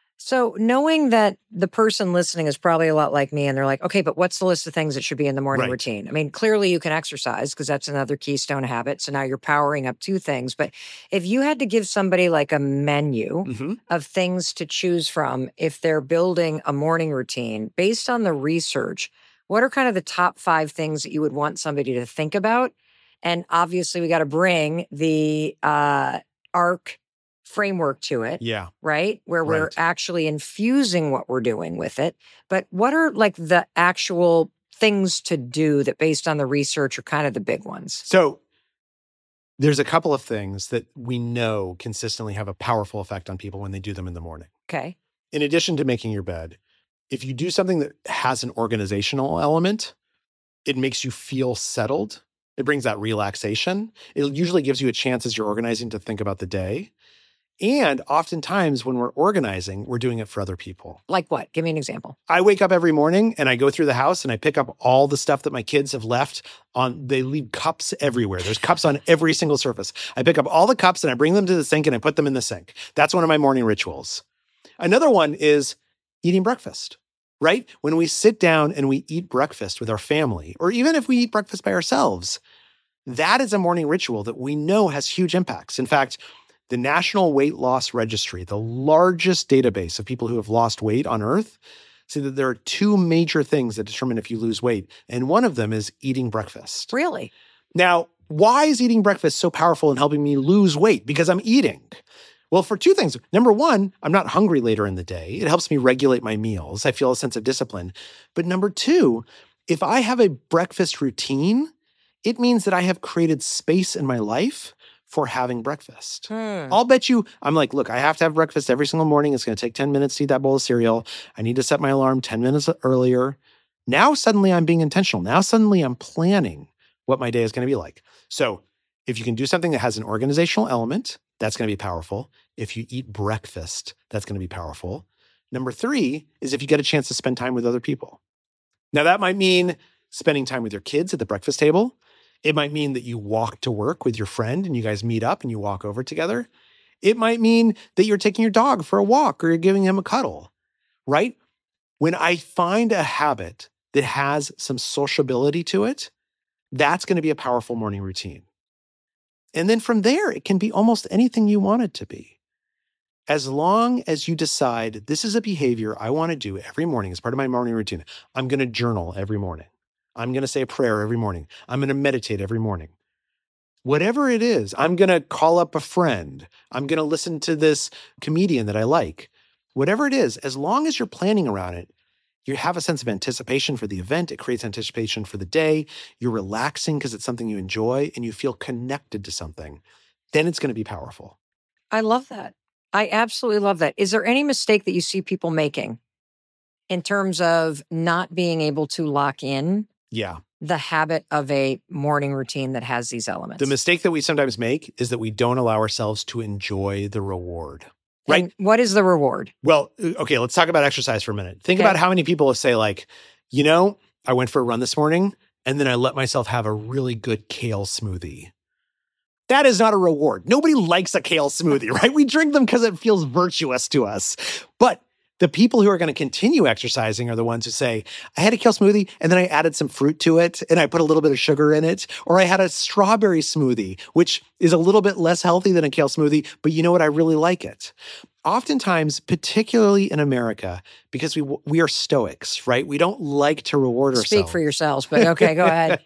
So knowing that the person listening is probably a lot like me and they're like, okay, but what's the list of things that should be in the morning Right. routine? I mean, clearly you can exercise because that's another keystone habit. So now you're powering up two things. But if you had to give somebody like a menu Mm-hmm. of things to choose from if they're building a morning routine based on the research, what are kind of the top five things that you would want somebody to think about? And obviously we got to bring the uh, ARC framework to it. Yeah. Right? Where we're Right. actually infusing what we're doing with it. But what are like the actual things to do that based on the research are kind of the big ones? So there's a couple of things that we know consistently have a powerful effect on people when they do them in the morning. Okay. In addition to making your bed, if you do something that has an organizational element, It makes you feel settled. It brings that relaxation. It usually gives you a chance as you're organizing to think about the day. And oftentimes when we're organizing, we're doing it for other people. Like what? Give me an example. I wake up every morning and I go through the house and I pick up all the stuff that my kids have left on. They leave cups everywhere. There's cups on every single surface. I pick up all the cups and I bring them to the sink and I put them in the sink. That's one of my morning rituals. Another one is eating breakfast, right? When we sit down and we eat breakfast with our family, or even if we eat breakfast by ourselves, that is a morning ritual that we know has huge impacts. In fact, the National Weight Loss Registry, the largest database of people who have lost weight on Earth, say that there are two major things that determine if you lose weight. And one of them is eating breakfast. Really? Now, why is eating breakfast so powerful in helping me lose weight? Because I'm eating. Well, for two things. Number one, I'm not hungry later in the day. It helps me regulate my meals. I feel a sense of discipline. But number two, if I have a breakfast routine, it means that I have created space in my life for having breakfast. Hmm. I'll bet you, I'm like, look, I have to have breakfast every single morning. It's going to take ten minutes to eat that bowl of cereal. I need to set my alarm ten minutes earlier. Now suddenly I'm being intentional. Now suddenly I'm planning what my day is going to be like. So if you can do something that has an organizational element, that's going to be powerful. If you eat breakfast, that's going to be powerful. Number three is if you get a chance to spend time with other people. Now that might mean spending time with your kids at the breakfast table. It might mean that you walk to work with your friend and you guys meet up and you walk over together. It might mean that you're taking your dog for a walk or you're giving him a cuddle, right? When I find a habit that has some sociability to it, that's going to be a powerful morning routine. And then from there, it can be almost anything you want it to be. As long as you decide this is a behavior I want to do every morning as part of my morning routine. I'm going to journal every morning. I'm going to say a prayer every morning. I'm going to meditate every morning. Whatever it is, I'm going to call up a friend. I'm going to listen to this comedian that I like. Whatever it is, as long as you're planning around it, you have a sense of anticipation for the event. It creates anticipation for the day. You're relaxing because it's something you enjoy and you feel connected to something. Then it's going to be powerful. I love that. I absolutely love that. Is there any mistake that you see people making in terms of not being able to lock in Yeah. the habit of a morning routine that has these elements? The mistake that we sometimes make is that we don't allow ourselves to enjoy the reward. Right. And what is the reward? Well, okay, let's talk about exercise for a minute. Think Okay. about how many people say like, you know, I went for a run this morning and then I let myself have a really good kale smoothie. That is not a reward. Nobody likes a kale smoothie, right? We drink them because it feels virtuous to us. But the people who are going to continue exercising are the ones who say, I had a kale smoothie and then I added some fruit to it and I put a little bit of sugar in it. Or I had a strawberry smoothie, which is a little bit less healthy than a kale smoothie, but you know what? I really like it. Oftentimes, particularly in America, because we we are stoics, right? We don't like to reward ourselves. Speak for yourselves, but okay, go ahead.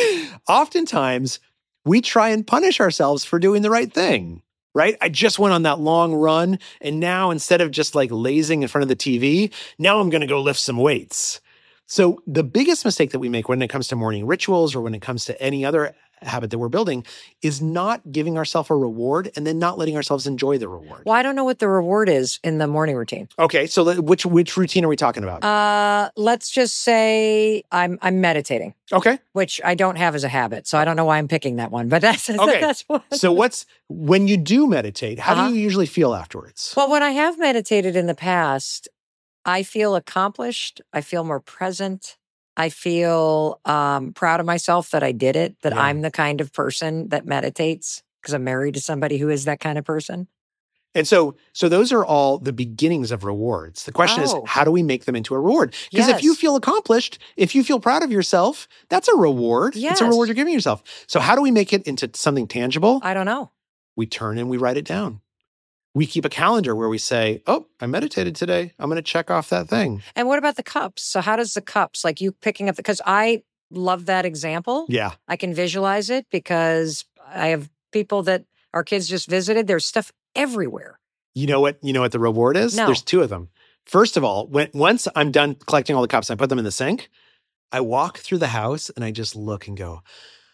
Oftentimes, we try and punish ourselves for doing the right thing. Right? I just went on that long run. And now instead of just like lazing in front of the T V, now I'm going to go lift some weights. So the biggest mistake that we make when it comes to morning rituals or when it comes to any other habit that we're building is not giving ourselves a reward and then not letting ourselves enjoy the reward. Well, I don't know what the reward is in the morning routine. Okay. So le- which, which routine are we talking about? Uh, let's just say I'm I'm meditating, Okay. which I don't have as a habit. So I don't know why I'm picking that one, but that's, Okay. that's what. So what's, when you do meditate, how Uh-huh. do you usually feel afterwards? Well, when I have meditated in the past, I feel accomplished. I feel more present. I feel um, proud of myself that I did it, that Yeah. I'm the kind of person that meditates because I'm married to somebody who is that kind of person. And so, so those are all the beginnings of rewards. The question Oh. is, how do we make them into a reward? Because if you Yes. feel accomplished, if you feel proud of yourself, that's a reward. It's a Yes. reward you're giving yourself. So how do we make it into something tangible? I don't know. We turn and we write it down. We keep a calendar where we say, oh, I meditated today. I'm going to check off that thing. And what about the cups? So how does the cups, like you picking up the, because I love that example. Yeah. I can visualize it because I have people that our kids just visited. There's stuff everywhere. You know what? You know what the reward is? No. There's two of them. First of all, when once I'm done collecting all the cups and I put them in the sink, I walk through the house and I just look and go,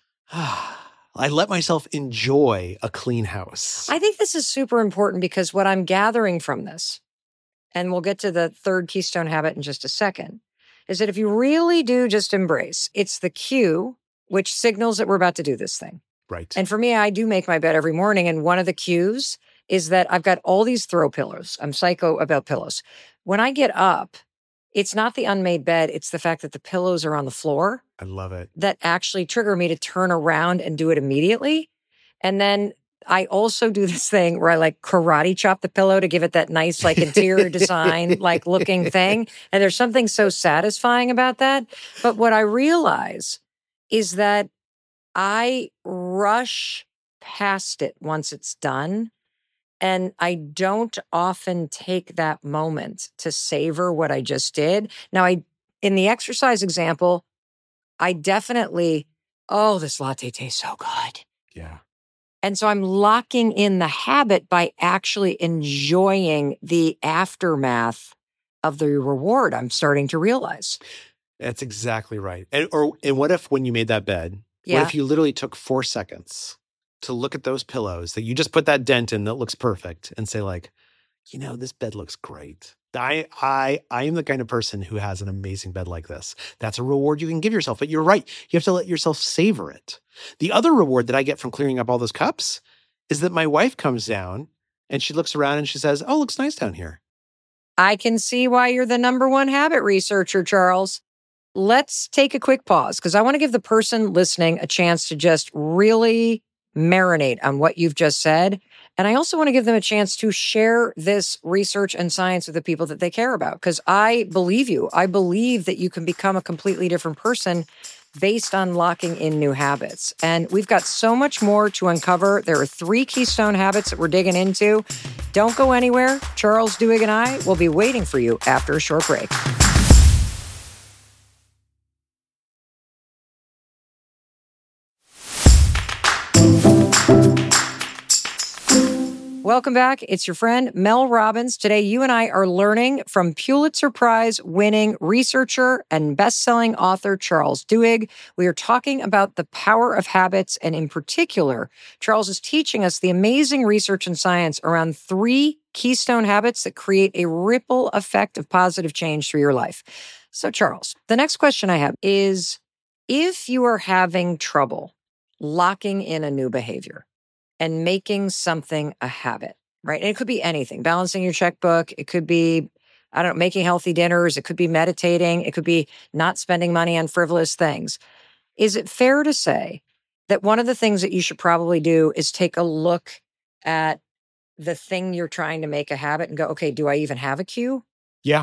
ah. I let myself enjoy a clean house. I think this is super important because what I'm gathering from this, and we'll get to the third keystone habit in just a second, is that if you really do just embrace, it's the cue which signals that we're about to do this thing. Right. And for me, I do make my bed every morning. And one of the cues is that I've got all these throw pillows. I'm psycho about pillows. When I get up, it's not the unmade bed. It's the fact that the pillows are on the floor. I love it. That actually trigger me to turn around and do it immediately. And then I also do this thing where I like karate chop the pillow to give it that nice like interior design like looking thing. And there's something so satisfying about that. But what I realize is that I rush past it once it's done. And I don't often take that moment to savor what I just did. Now, I in the exercise example, I definitely, oh, this latte tastes so good. Yeah. And so I'm locking in the habit by actually enjoying the aftermath of the reward I'm starting to realize. That's exactly right. And or and what if when you made that bed, Yeah. what if you literally took four seconds to look at those pillows that you just put that dent in that looks perfect and say like, you know, this bed looks great. I I I am the kind of person who has an amazing bed like this. That's a reward you can give yourself. But you're right. You have to let yourself savor it. The other reward that I get from clearing up all those cups is that my wife comes down and she looks around and she says, oh, looks nice down here. I can see why you're the number one habit researcher, Charles. Let's take a quick pause because I want to give the person listening a chance to just really marinate on what you've just said. And I also want to give them a chance to share this research and science with the people that they care about. Because I believe you. I believe that you can become a completely different person based on locking in new habits. And we've got so much more to uncover. There are three keystone habits that we're digging into. Don't go anywhere. Charles Duhigg and I will be waiting for you after a short break. Welcome back. It's your friend, Mel Robbins. Today, you and I are learning from Pulitzer Prize winning researcher and best-selling author Charles Duhigg. We are talking about the power of habits, and in particular, Charles is teaching us the amazing research and science around three keystone habits that create a ripple effect of positive change through your life. So, Charles, the next question I have is, if you are having trouble locking in a new behavior, and making something a habit, right? And it could be anything, balancing your checkbook. It could be, I don't know, making healthy dinners. It could be meditating. It could be not spending money on frivolous things. Is it fair to say that one of the things that you should probably do is take a look at the thing you're trying to make a habit and go, okay, do I even have a cue? Yeah.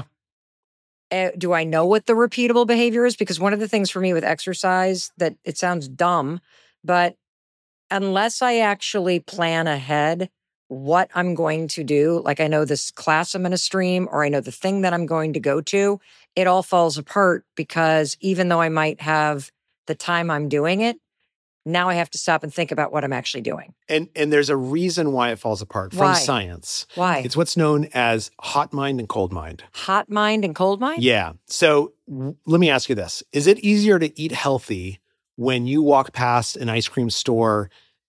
Uh, do I know what the repeatable behavior is? Because one of the things for me with exercise that it sounds dumb, but unless I actually plan ahead what I'm going to do, like I know this class I'm going to stream or I know the thing that I'm going to go to, it all falls apart because even though I might have the time I'm doing it, now I have to stop and think about what I'm actually doing. And and there's a reason why it falls apart from Why? science. Why? It's what's known as hot mind and cold mind. Hot mind and cold mind? Yeah. So w- let me ask you this. Is it easier to eat healthy when you walk past an ice cream store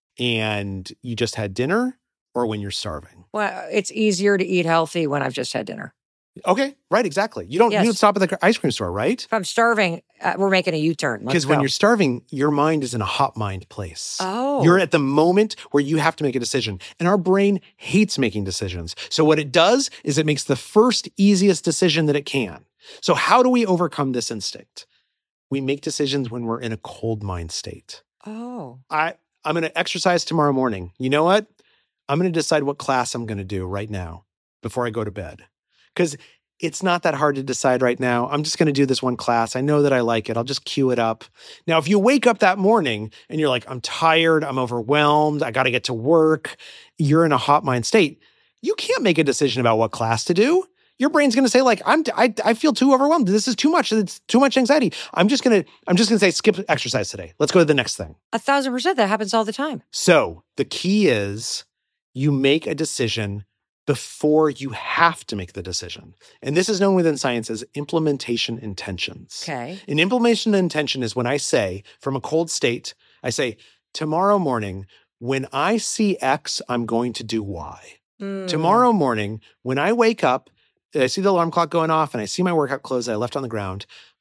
and you just had dinner or when you're starving? Well, it's easier to eat healthy when I've just had dinner. Okay, right, exactly. You don't, Yes. you don't stop at the ice cream store, right? If I'm starving, uh, we're making a U-turn. Let's Because when go. you're starving, your mind is in a hot mind place. Oh. You're at the moment where you have to make a decision. And our brain hates making decisions. So what it does is it makes the first easiest decision that it can. So how do we overcome this instinct? We make decisions when we're in a cold mind state. Oh. I, I'm going to exercise tomorrow morning. You know what? I'm going to decide what class I'm going to do right now before I go to bed. Because it's not that hard to decide right now. I'm just going to do this one class. I know that I like it. I'll just cue it up. Now, if you wake up that morning and you're like, I'm tired, I'm overwhelmed, I got to get to work, you're in a hot mind state, you can't make a decision about what class to do. Your brain's going to say like, I'm, I, I feel too overwhelmed. This is too much. It's too much anxiety. I'm just going to, I'm just going to say, skip exercise today. Let's go to the next thing. A thousand percent. That happens all the time. So the key is you make a decision before you have to make the decision. And this is known within science as implementation intentions. Okay. An implementation intention is when I say, from a cold state, I say, tomorrow morning, when I see X, I'm going to do Y. Mm. Tomorrow morning, when I wake up, I see the alarm clock going off and I see my workout clothes that I left on the ground,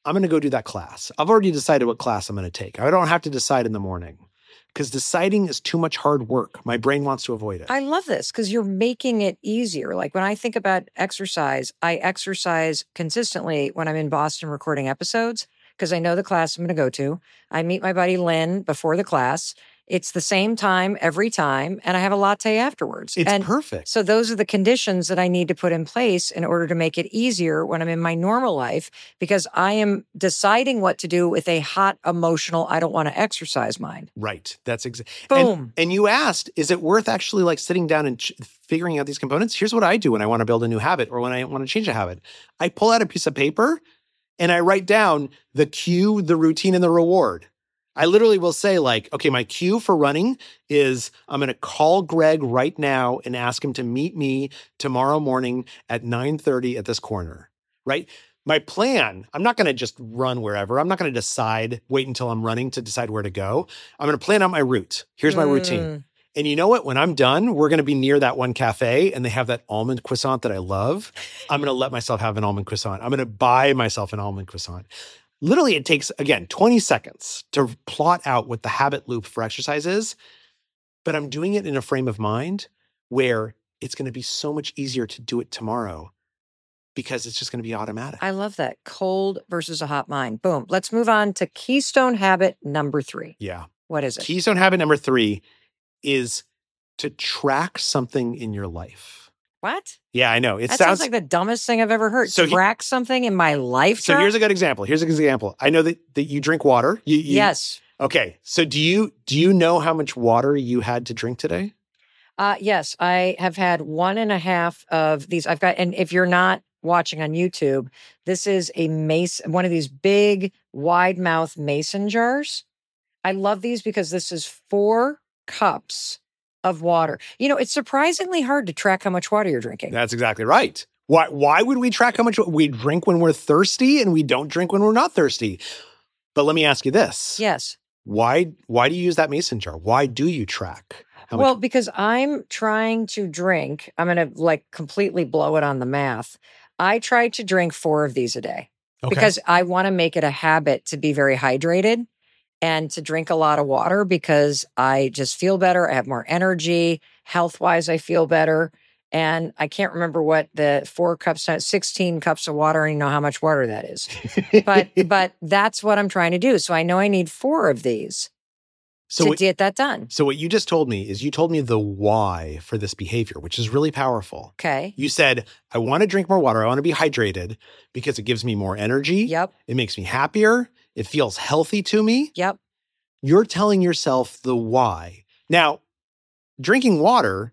I'm going to go do that class. I've already decided what class I'm going to take. I don't have to decide in the morning because deciding is too much hard work. My brain wants to avoid it. I love this because you're making it easier. Like when I think about exercise, I exercise consistently when I'm in Boston recording episodes because I know the class I'm going to go to. I meet my buddy Lynn before the class. It's the same time every time, and I have a latte afterwards. It's and perfect. So those are the conditions that I need to put in place in order to make it easier when I'm in my normal life, because I am deciding what to do with a hot, emotional, I don't want to exercise mind. Right. That's exactly. Boom. And, and you asked, is it worth actually like sitting down and ch- figuring out these components? Here's what I do when I want to build a new habit or when I want to change a habit. I pull out a piece of paper and I write down the cue, the routine, and the reward. I literally will say like, okay, my cue for running is I'm going to call Greg right now and ask him to meet me tomorrow morning at nine thirty at this corner, right? My plan, I'm not going to just run wherever. I'm not going to decide, wait until I'm running to decide where to go. I'm going to plan out my route. Here's my mm. routine. And you know what? When I'm done, we're going to be near that one cafe and they have that almond croissant that I love. I'm going to let myself have an almond croissant. I'm going to buy myself an almond croissant. Literally, it takes, again, twenty seconds to plot out what the habit loop for exercise is, but I'm doing it in a frame of mind where it's going to be so much easier to do it tomorrow because it's just going to be automatic. I love that. Cold versus a hot mind. Boom. Let's move on to keystone habit number three. Yeah. What is it? Keystone habit number three is to track something in your life. What? Yeah, I know. It that sounds sounds like the dumbest thing I've ever heard. So Track he, something in my life. So here's a good example. Here's an example. I know that, that you drink water. You, you, yes. Okay. So do you do you know how much water you had to drink today? Uh, yes, I have had one and a half of these. I've got, and if you're not watching on YouTube, this is a mason, one of these big, wide mouth mason jars. I love these because this is four cups of water. You know, it's surprisingly hard to track how much water you're drinking. That's exactly right. Why why would we track how much we drink when we're thirsty and we don't drink when we're not thirsty? But let me ask you this. Yes. Why why do you use that mason jar? Why do you track how much? Well, because I'm trying to drink, I'm going to like completely blow it on the math. I try to drink four of these a day okay. because I want to make it a habit to be very hydrated and to drink a lot of water because I just feel better. I have more energy. Health-wise, I feel better. And I can't remember what the four cups, sixteen cups of water, and you know how much water that is. but but that's what I'm trying to do. So I know I need four of these so to what, get that done. So what you just told me is you told me the why for this behavior, which is really powerful. Okay. You said, I want to drink more water. I want to be hydrated because it gives me more energy. Yep. It makes me happier. It feels healthy to me. Yep. You're telling yourself the why. Now, drinking water,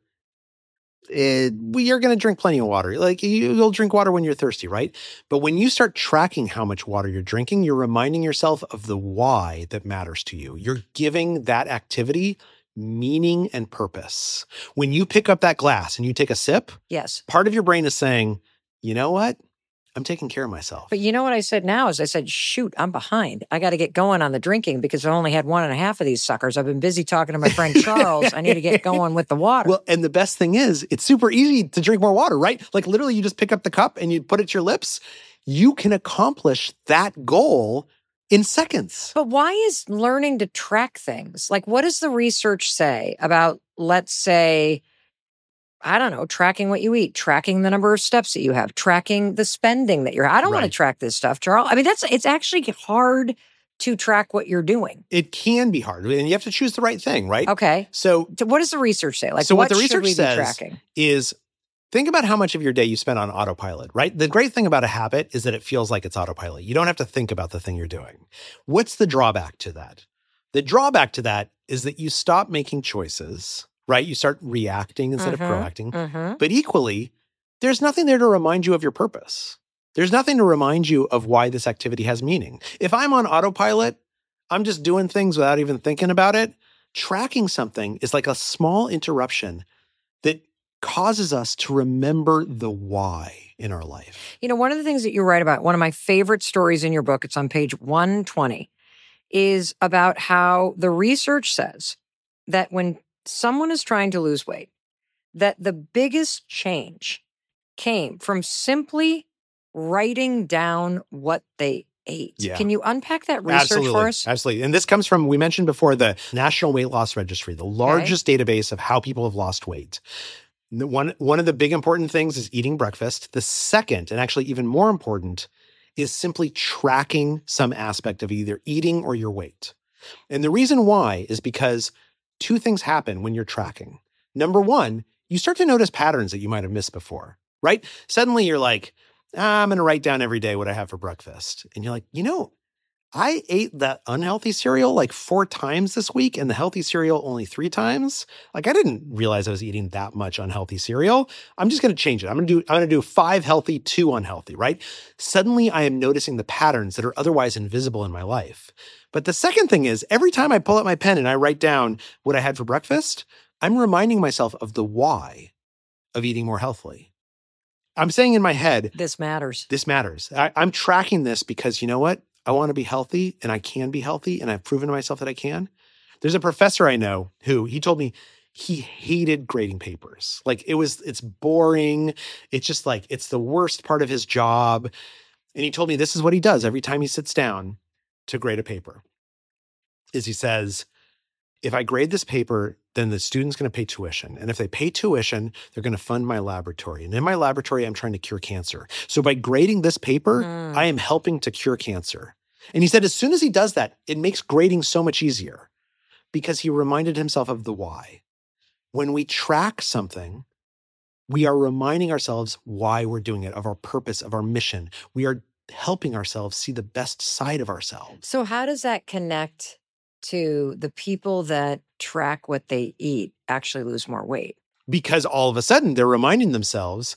it, you're going to drink plenty of water. Like you, you'll drink water when you're thirsty, right? But when you start tracking how much water you're drinking, you're reminding yourself of the why that matters to you. You're giving that activity meaning and purpose. When you pick up that glass and you take a sip, yes, part of your brain is saying, you know what? I'm taking care of myself. But you know what I said now is I said, shoot, I'm behind. I got to get going on the drinking because I only had one and a half of these suckers. I've been busy talking to my friend Charles. I need to get going with the water. Well, and the best thing is it's super easy to drink more water, right? Like literally you just pick up the cup and you put it to your lips. You can accomplish that goal in seconds. But why is learning to track things? Like what does the research say about, let's say, I don't know, tracking what you eat, tracking the number of steps that you have, tracking the spending that you're, I don't right. want to track this stuff, Charles. I mean, that's, it's actually hard to track what you're doing. It can be hard and you have to choose the right thing, right? Okay. So, so what does the research say? Like so what, what the research should we says be tracking? Is think about how much of your day you spend on autopilot, right? The great thing about a habit is that it feels like it's autopilot. You don't have to think about the thing you're doing. What's the drawback to that? The drawback to that is that you stop making choices. Right? You start reacting instead mm-hmm, of proacting. Mm-hmm. But equally, there's nothing there to remind you of your purpose. There's nothing to remind you of why this activity has meaning. If I'm on autopilot, I'm just doing things without even thinking about it. Tracking something is like a small interruption that causes us to remember the why in our life. You know, one of the things that you write about, one of my favorite stories in your book, it's on page one twenty, is about how the research says that when someone is trying to lose weight, that the biggest change came from simply writing down what they ate. Yeah. Can you unpack that research Absolutely. for us? Absolutely. And this comes from, we mentioned before, the National Weight Loss Registry, the largest okay. database of how people have lost weight. One, one of the big important things is eating breakfast. The second, and actually even more important, is simply tracking some aspect of either eating or your weight. And the reason why is because two things happen when you're tracking. Number one, you start to notice patterns that you might have missed before, right? Suddenly you're like, ah, I'm going to write down every day what I have for breakfast. And you're like, you know, I ate that unhealthy cereal like four times this week and the healthy cereal only three times. Like I didn't realize I was eating that much unhealthy cereal. I'm just going to change it. I'm going to do, I'm going to do five healthy, two unhealthy, right? Suddenly I am noticing the patterns that are otherwise invisible in my life. But the second thing is every time I pull out my pen and I write down what I had for breakfast, I'm reminding myself of the why of eating more healthily. I'm saying in my head, this matters. This matters. I, I'm tracking this because you know what? I want to be healthy and I can be healthy and I've proven to myself that I can. There's a professor I know who he told me he hated grading papers. Like it was, it's boring. It's just like, it's the worst part of his job. And he told me this is what he does every time he sits down to grade a paper is he says, if I grade this paper, then the student's going to pay tuition. And if they pay tuition, they're going to fund my laboratory. And in my laboratory, I'm trying to cure cancer. So by grading this paper, mm. I am helping to cure cancer. And he said, as soon as he does that, it makes grading so much easier because he reminded himself of the why. When we track something, we are reminding ourselves why we're doing it, of our purpose, of our mission. We are helping ourselves see the best side of ourselves. So how does that connect to the people that track what they eat actually lose more weight? Because all of a sudden they're reminding themselves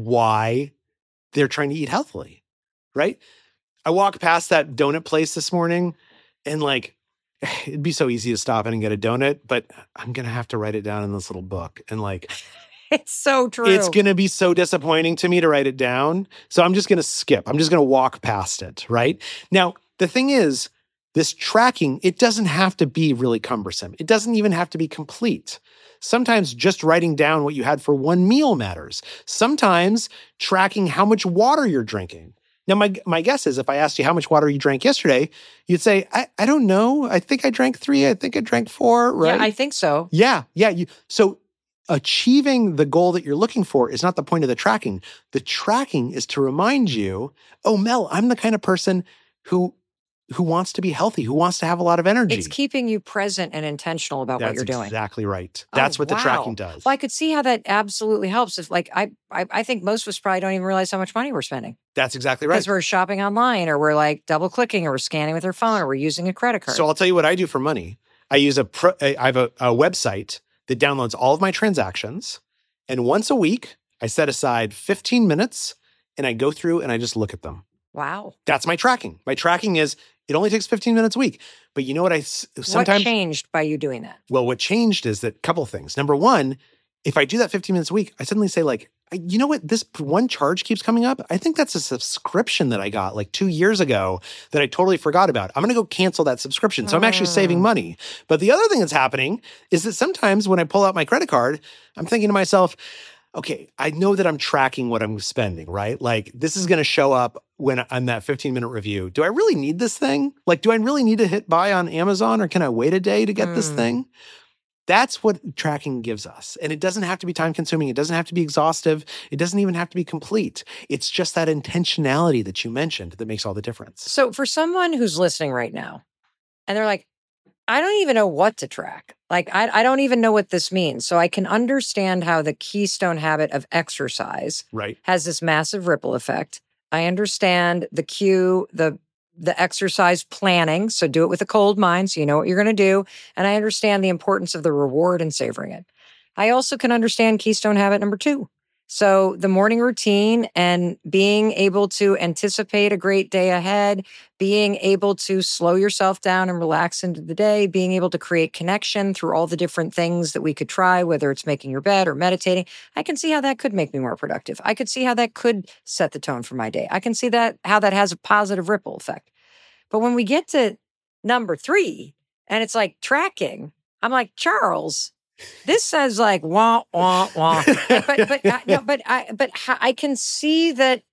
why they're trying to eat healthily, right? I walked past that donut place this morning and like, it'd be so easy to stop in and get a donut, but I'm going to have to write it down in this little book. And like, it's so true. It's going to be so disappointing to me to write it down. So I'm just going to skip. I'm just going to walk past it, right? Now, the thing is, this tracking, it doesn't have to be really cumbersome. It doesn't even have to be complete. Sometimes just writing down what you had for one meal matters. Sometimes tracking how much water you're drinking. Now, my my guess is if I asked you how much water you drank yesterday, you'd say, I, I don't know. I think I drank three. I think I drank four, right? Yeah, I think so. Yeah, yeah. You, so achieving the goal that you're looking for is not the point of the tracking. The tracking is to remind you, oh, Mel, I'm the kind of person who who wants to be healthy, who wants to have a lot of energy. It's keeping you present and intentional about That's what you're doing. Exactly right. That's oh, what the wow. tracking does. Well, I could see how that absolutely helps. If like I, I, I think most of us probably don't even realize how much money we're spending. That's exactly right. Because we're shopping online, or we're like double clicking, or we're scanning with our phone, or we're using a credit card. So I'll tell you what I do for money. I use a pro, I have a, a website that downloads all of my transactions, and once a week I set aside fifteen minutes and I go through and I just look at them. Wow. That's my tracking. My tracking is it only takes fifteen minutes a week. But you know what I sometimes... What changed by you doing that? Well, what changed is that a couple of things. Number one, if I do that fifteen minutes a week, I suddenly say like, you know what? This one charge keeps coming up. I think that's a subscription that I got like two years ago that I totally forgot about. I'm going to go cancel that subscription. So I'm actually saving money. But the other thing that's happening is that sometimes when I pull out my credit card, I'm thinking to myself, okay, I know that I'm tracking what I'm spending, right? Like this is going to show up when I'm that fifteen minute review. Do I really need this thing? Like, do I really need to hit buy on Amazon, or can I wait a day to get mm. this thing? That's what tracking gives us. And it doesn't have to be time consuming. It doesn't have to be exhaustive. It doesn't even have to be complete. It's just that intentionality that you mentioned that makes all the difference. So for someone who's listening right now and they're like, I don't even know what to track. Like, I, I don't even know what this means. So I can understand how the keystone habit of exercise right. has this massive ripple effect. I understand the cue, the the exercise planning. So do it with a cold mind so you know what you're going to do. And I understand the importance of the reward and savoring it. I also can understand keystone habit number two. So the morning routine and being able to anticipate a great day ahead, being able to slow yourself down and relax into the day, being able to create connection through all the different things that we could try, whether it's making your bed or meditating. I can see how that could make me more productive. I could see how that could set the tone for my day. I can see that how that has a positive ripple effect. But when we get to number three and it's like tracking, I'm like, Charles, this says like wah wah wah, but but I, no, but I but I can see that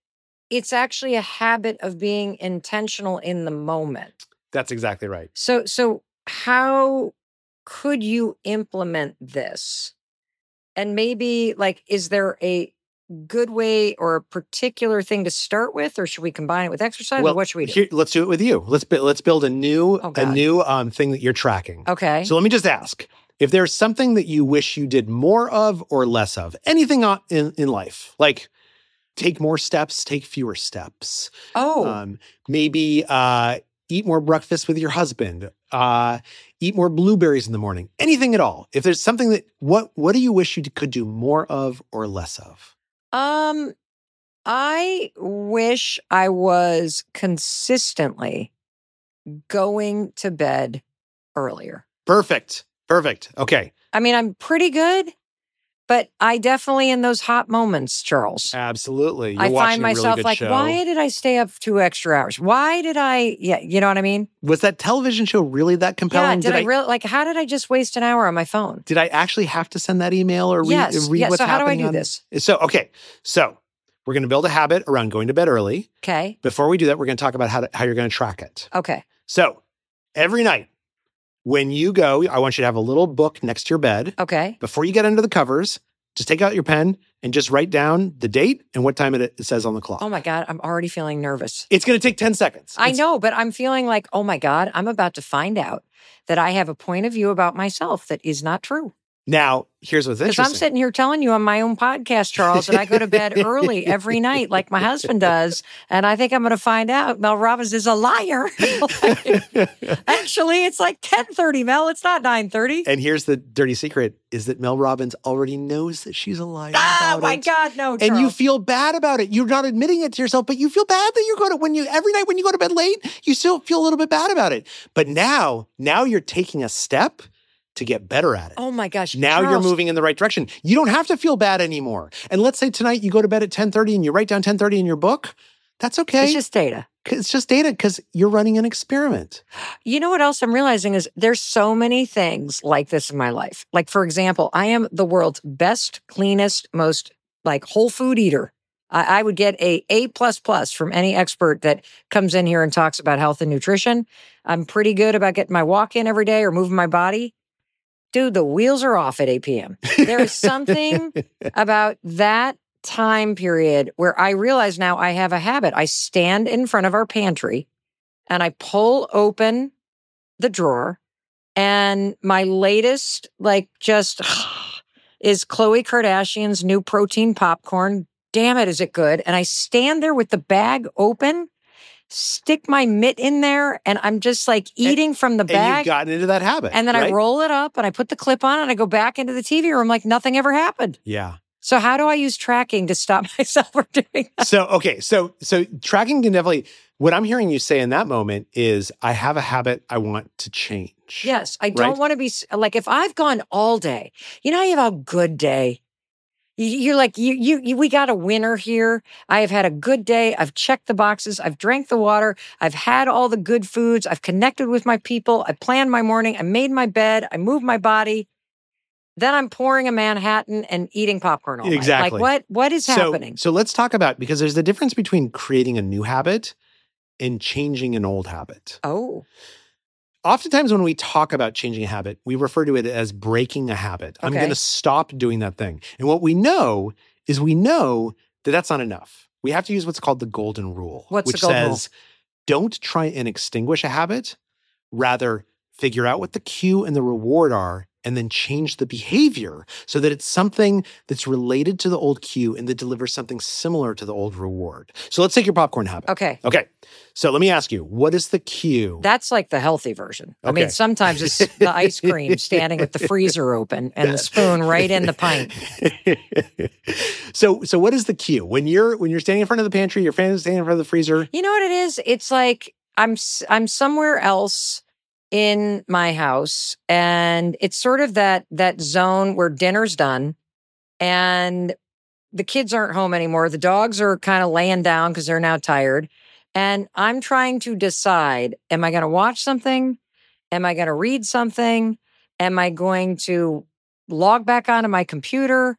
it's actually a habit of being intentional in the moment. That's exactly right. So, so how could you implement this? And maybe like, is there a good way or a particular thing to start with, or should we combine it with exercise? Well, or what should we do? Here, let's do it with you. Let's bu- let's build a new Oh, a God. new um, thing that you're tracking. Okay. So let me just ask: if there's something that you wish you did more of or less of, anything on- in in life, like take more steps, take fewer steps. oh, Um, maybe uh, eat more breakfast with your husband. Uh, eat more blueberries in the morning. Anything at all. If there's something that what what do you wish you could do more of or less of? um, I wish I was consistently going to bed earlier. Perfect. Perfect. Okay. I mean, I'm pretty good, but I definitely in those hot moments, Charles, Absolutely. You're I watching find a really myself good like, show. why did I stay up two extra hours? Why did I? Yeah, you know what I mean? Was that television show really that Yeah, compelling? did, I, really like? How did I just waste an hour on my phone? did I actually have to send that email or read, Yes, read yes. what's So how do I happening do on- this? So, okay. So we're going to build a habit around going to bed early. Okay, Before we do that, we're going to talk about how, to, how you're going to track it. okay, So every night when you go, I want you to have a little book next to your bed. okay. Before you get under the covers, just take out your pen and just write down the date and what time it, it says on the clock. Oh my God, I'm already feeling nervous. It's going to take ten seconds. I It's- know, but I'm feeling like, oh my God, I'm about to find out that I have a point of view about myself that is not true. Now, here's what's Because interesting. I'm sitting here telling you on my own podcast, Charles, that I go to bed early every night like my husband does. And I think I'm going to find out Mel Robbins is a liar. Actually, it's like ten thirty, Mel. It's not nine thirty. And here's the dirty secret is that Mel Robbins already knows that she's a liar. Oh about my it. God, no, And you Charles. feel bad about it. You're not admitting it to yourself, but you feel bad that you're going to, when you, every night when you go to bed late, you still feel a little bit bad about it. But now, now you're taking a step to get better at it. Oh my gosh. Now you're Charles. moving in the right direction. You don't have to feel bad anymore. And let's say tonight you go to bed at ten thirty and you write down ten thirty in your book. That's okay. It's just data. It's just data because you're running an experiment. You know what else I'm realizing is there's so many things like this in my life. Like, for example, I am the world's best, cleanest, most like whole food eater. I, I would get a A plus plus from any expert that comes in here and talks about health and nutrition. I'm pretty good about getting my walk in every day or moving my body. Dude, the wheels are off at eight p.m. There is something about that time period where I realize now I have a habit. I stand in front of our pantry and I pull open the drawer, and my latest, like, just is Khloe Kardashian's new protein popcorn. Damn it, is it good? And I stand there with the bag open, stick my mitt in there, and I'm just like eating from the And bag. you've gotten into that habit. And then I right? roll it up and I put the clip on and I go back into the T V room like nothing ever happened. Yeah. So how do I use tracking to stop myself from doing that? So, okay. So, so tracking can definitely, what I'm hearing you say in that moment is I have a habit I want to change. Yes, I don't Right? want to be s- like, if I've gone all day, you know, how you have a good day. You- You're like, you, you, you, we got a winner here. I have had a good day. I've checked the boxes. I've drank the water. I've had all the good foods. I've connected with my people. I planned my morning. I made my bed. I moved my body. Then I'm pouring a Manhattan and eating popcorn all night. Exactly. Like, what, what is So, happening? so let's talk about, because there's a difference between creating a new habit and changing an old habit. Oh, Oftentimes when we talk about changing a habit, we refer to it as breaking a habit. I'm Okay. going to stop doing that thing. And what we know is we know that that's not enough. We have to use what's called the golden rule, What's the which golden rule? says don't try and extinguish a habit. Rather, figure out what the cue and the reward are and then change the behavior so that it's something that's related to the old cue and that delivers something similar to the old reward. So let's take your popcorn habit. okay. Okay. So let me ask you, what is the cue? That's like the healthy version. I mean, Okay. sometimes it's the ice cream standing with the freezer open and the spoon right in the pint. so, so what is the cue when you're when you're standing in front of the pantry? Your family's standing in front of the freezer. You know what it is? It's like I'm s- I'm somewhere else in my house, and it's sort of that that zone where dinner's done, and the kids aren't home anymore. The dogs are kind of laying down because they're now tired, and I'm trying to decide: am I going to watch something? Am I going to read something? Am I going to log back onto my computer?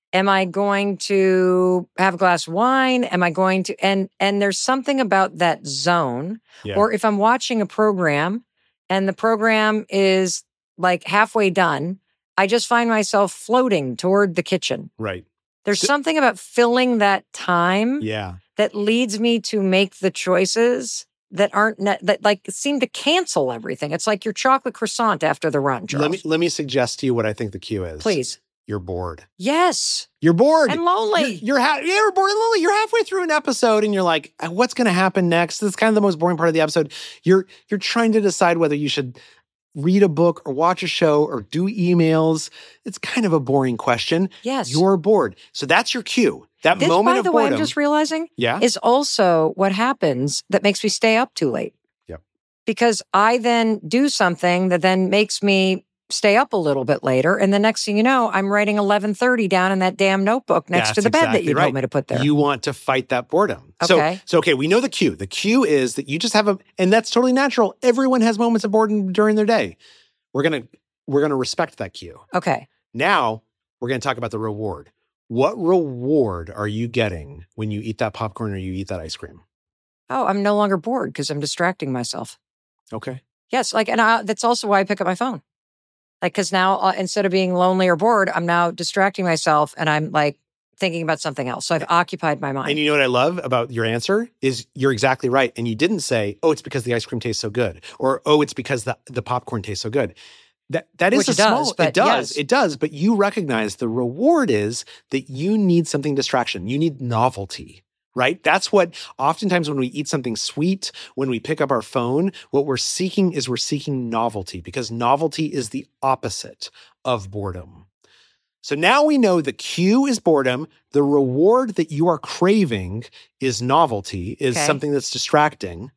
Am I going to have a glass of wine? Am I going to, and, and there's something about that zone. Yeah. Or if I'm watching a program and the program is like halfway done, I just find myself floating toward the kitchen. Right. There's So- something about filling that time Yeah. that leads me to make the choices that aren't, ne- that like seem to cancel everything. It's like your chocolate croissant after the run, Charles. Let me let me suggest to you what I think the cue is. Please. You're bored. Yes. You're bored. And lonely. You're, you're, ha- you're bored and lonely. You're halfway through an episode and you're like, what's going to happen next? This is kind of the most boring part of the episode. You're you're trying to decide whether you should read a book or watch a show or do emails. It's kind of a boring question. Yes. You're bored. So that's your cue. That This, moment by of the way, boredom. I'm just realizing, yeah. is also what happens that makes me stay up too late. Yep. Because I then do something that then makes me stay up a little bit later. And the next thing you know, I'm writing eleven thirty down in that damn notebook next That's to the bed exactly that you right. told me to put there. You want to fight that boredom. Okay. So, so, okay, we know the cue. The cue is that you just have a, and that's totally natural. Everyone has moments of boredom during their day. We're going to, we're going to respect that cue. Okay. Now we're going to talk about the reward. What reward are you getting when you eat that popcorn or you eat that ice cream? Oh, I'm no longer bored because I'm distracting myself. Okay. Yes. Like, and I, that's also why I pick up my phone. Like, because now uh, instead of being lonely or bored, I'm now distracting myself and I'm like thinking about something else. So I've occupied my mind. And you know what I love about your answer is you're exactly right. And you didn't say, oh, it's because the ice cream tastes so good. Or, oh, it's because the, the popcorn tastes so good. That that is Which a it does, small, but it does, yes. it does. But you recognize the reward is that you need something distraction. You need novelty, right? That's what oftentimes when we eat something sweet, when we pick up our phone, what we're seeking is we're seeking novelty because novelty is the opposite of boredom. So now we know the cue is boredom. The reward that you are craving is novelty, is Okay. something that's distracting.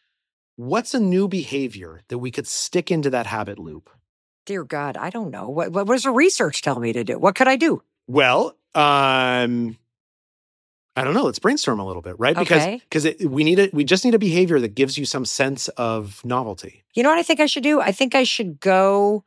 What's a new behavior that we could stick into that habit loop? Dear God, I don't know. What, what, what does the research tell me to do? What could I do? Well, um, I don't know. Let's brainstorm a little bit, right? Because Okay. because it, we need a, we just need a behavior that gives you some sense of novelty. You know what I think I should do? I think I should go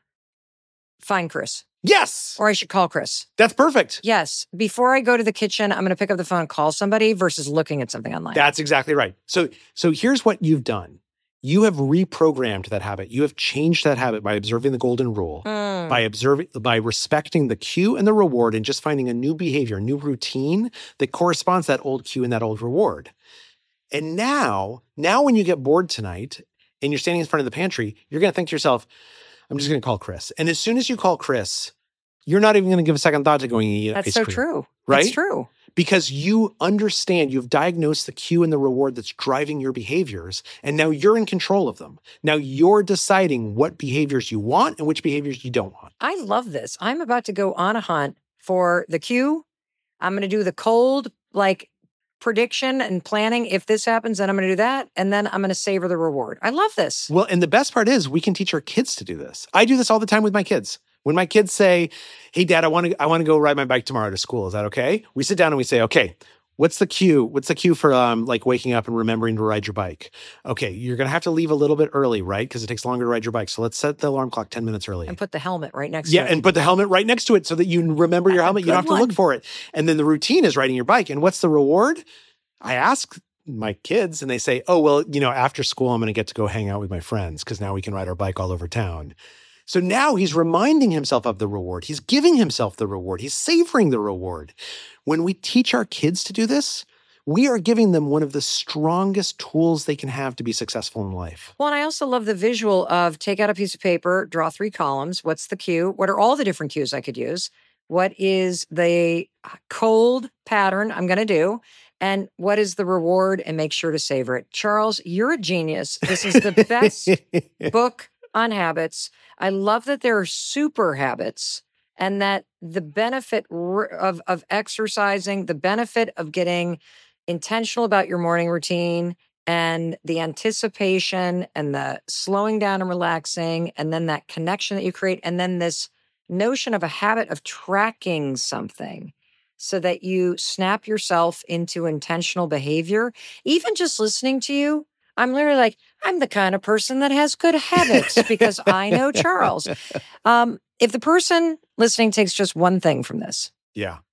find Chris Yes, or I should call Chris. that's perfect. Yes. Before I go to the kitchen, I'm going to pick up the phone and call somebody versus looking at something online. That's exactly right. So so here's what you've done. You have reprogrammed that habit. You have changed that habit by observing the golden rule, Mm. by observing, by respecting the cue and the reward and just finding a new behavior, a new routine that corresponds to that old cue and that old reward. And now, now when you get bored tonight and you're standing in front of the pantry, you're going to think to yourself, I'm just going to call Chris. And as soon as you call Chris, you're not even going to give a second thought to going and eat That's ice so cream. true. Right? It's true. Because you understand, you've diagnosed the cue and the reward that's driving your behaviors, and now you're in control of them. Now you're deciding what behaviors you want and which behaviors you don't want. I love this. I'm about to go on a hunt for the cue. I'm going to do the cold, like, prediction and planning. If this happens, then I'm going to do that. And then I'm going to savor the reward. I love this. Well, and the best part is we can teach our kids to do this. I do this all the time with my kids. When my kids say, hey, Dad, I want to I want to go ride my bike tomorrow to school. Is that okay? We sit down and we say, okay, what's the cue? What's the cue for um, like waking up and remembering to ride your bike? Okay, you're going to have to leave a little bit early, right? Because it takes longer to ride your bike. So let's set the alarm clock ten minutes early. And put the helmet right next Yeah, to it. and put the helmet right next to it so that you remember your That's a helmet. You don't have good to one. look for it. And then the routine is riding your bike. And what's the reward? I ask my kids and they say, oh, well, you know, after school, I'm going to get to go hang out with my friends because now we can ride our bike all over town. So now he's reminding himself of the reward. He's giving himself the reward. He's savoring the reward. When we teach our kids to do this, we are giving them one of the strongest tools they can have to be successful in life. Well, and I also love the visual of take out a piece of paper, draw three columns. What's the cue? What are all the different cues I could use? What is the cold pattern I'm going to do? And what is the reward? And make sure to savor it. Charles, you're a genius. This is the best book on habits. I love that there are super habits and that the benefit r- of, of exercising, the benefit of getting intentional about your morning routine and the anticipation and the slowing down and relaxing, and then that connection that you create, and then this notion of a habit of tracking something so that you snap yourself into intentional behavior. Even just listening to you, I'm literally like, I'm the kind of person that has good habits because I know Charles. Um, if the person listening takes just one thing from this, Yeah.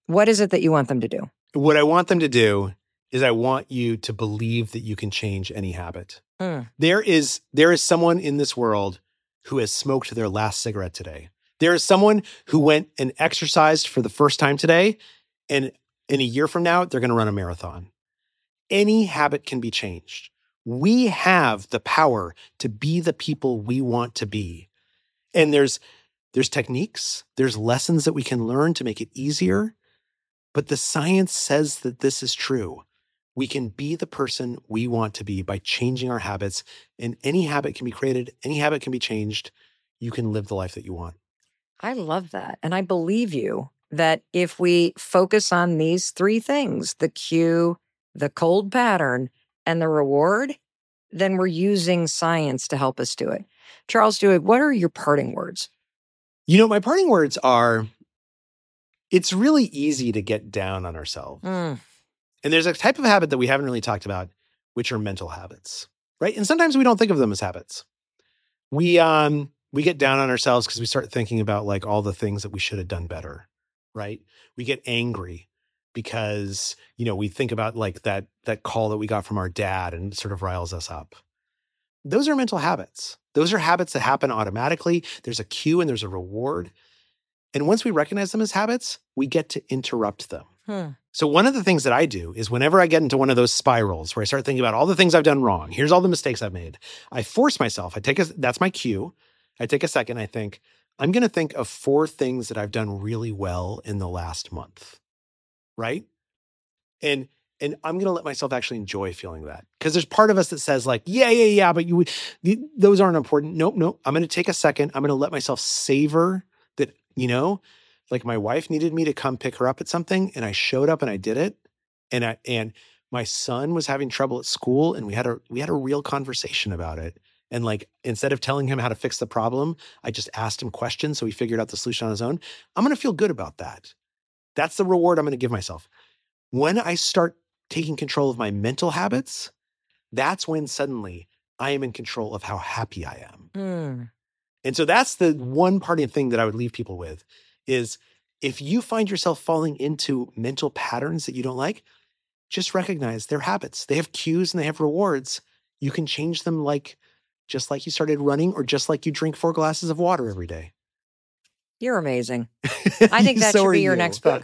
What is it that you want them to do? What I want them to do is I want you to believe that you can change any habit. Mm. There is there is someone in this world who has smoked their last cigarette today. There is someone who went and exercised for the first time today, and in a year from now, they're going to run a marathon. Any habit can be changed. We have the power to be the people we want to be. And there's there's techniques, there's lessons that we can learn to make it easier, but the science says that this is true. We can be the person we want to be by changing our habits, and any habit can be created, any habit can be changed. You can live the life that you want. I love that. And I believe you that if we focus on these three things, the cue, the cold pattern, and the reward, then we're using science to help us do it. Charles Duhigg, what are your parting words? You know, my parting words are, it's really easy to get down on ourselves. Mm. And there's a type of habit that we haven't really talked about, which are mental habits, right? And sometimes we don't think of them as habits. We um we get down on ourselves because we start thinking about like all the things that we should have done better, right? We get angry because, you know, we think about like that that call that we got from our dad and it sort of riles us up. Those are mental habits. Those are habits that happen automatically. There's a cue and there's a reward. And once we recognize them as habits, we get to interrupt them. Hmm. So one of the things that I do is whenever I get into one of those spirals where I start thinking about all the things I've done wrong, here's all the mistakes I've made, I force myself, I take a, that's my cue. I take a second, I think, I'm going to think of four things that I've done really well in the last month, right? And and I'm going to let myself actually enjoy feeling that. Because there's part of us that says like, yeah, yeah, yeah, but you those aren't important. Nope, nope. I'm going to take a second. I'm going to let myself savor that, you know, like my wife needed me to come pick her up at something and I showed up and I did it. And I, and my son was having trouble at school and we had a, we had a real conversation about it. And like, instead of telling him how to fix the problem, I just asked him questions. So he figured out the solution on his own. I'm going to feel good about that. That's the reward I'm going to give myself. When I start taking control of my mental habits, that's when suddenly I am in control of how happy I am. Mm. And so that's the one parting thing that I would leave people with is if you find yourself falling into mental patterns that you don't like, just recognize they're habits. They have cues and they have rewards. You can change them like just like you started running or just like you drink four glasses of water every day. You're amazing. I think that So should are be your you. next book.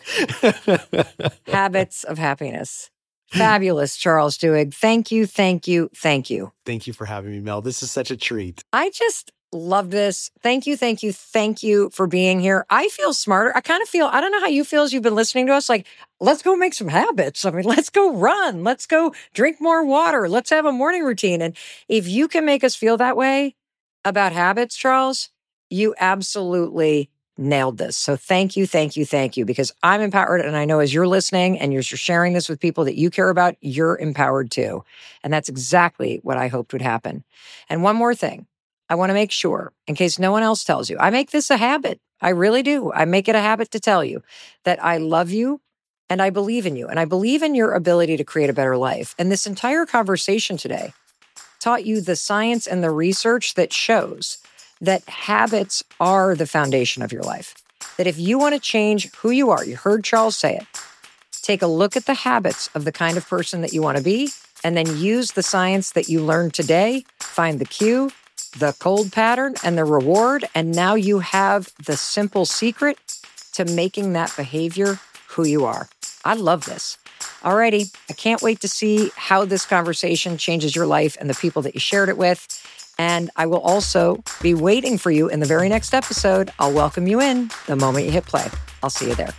Habits of Happiness. Fabulous, Charles Duhigg. Thank you, thank you, thank you. Thank you for having me, Mel. This is such a treat. I just love this. Thank you, thank you, thank you for being here. I feel smarter. I kind of feel, I don't know how you feel as you've been listening to us. Like, let's go make some habits. I mean, let's go run. Let's go drink more water. Let's have a morning routine. And if you can make us feel that way about habits, Charles, you absolutely nailed this. So thank you, thank you, thank you, because I'm empowered. And I know as you're listening and you're sharing this with people that you care about, you're empowered too. And that's exactly what I hoped would happen. And one more thing, I want to make sure, in case no one else tells you, I make this a habit. I really do. I make it a habit to tell you that I love you and I believe in you. And I believe in your ability to create a better life. And this entire conversation today taught you the science and the research that shows that habits are the foundation of your life. That if you want to change who you are, you heard Charles say it, take a look at the habits of the kind of person that you want to be, and then use the science that you learned today, find the cue, the cold pattern, and the reward, and now you have the simple secret to making that behavior who you are. I love this. Alrighty, I can't wait to see how this conversation changes your life and the people that you shared it with. And I will also be waiting for you in the very next episode. I'll welcome you in the moment you hit play. I'll see you there.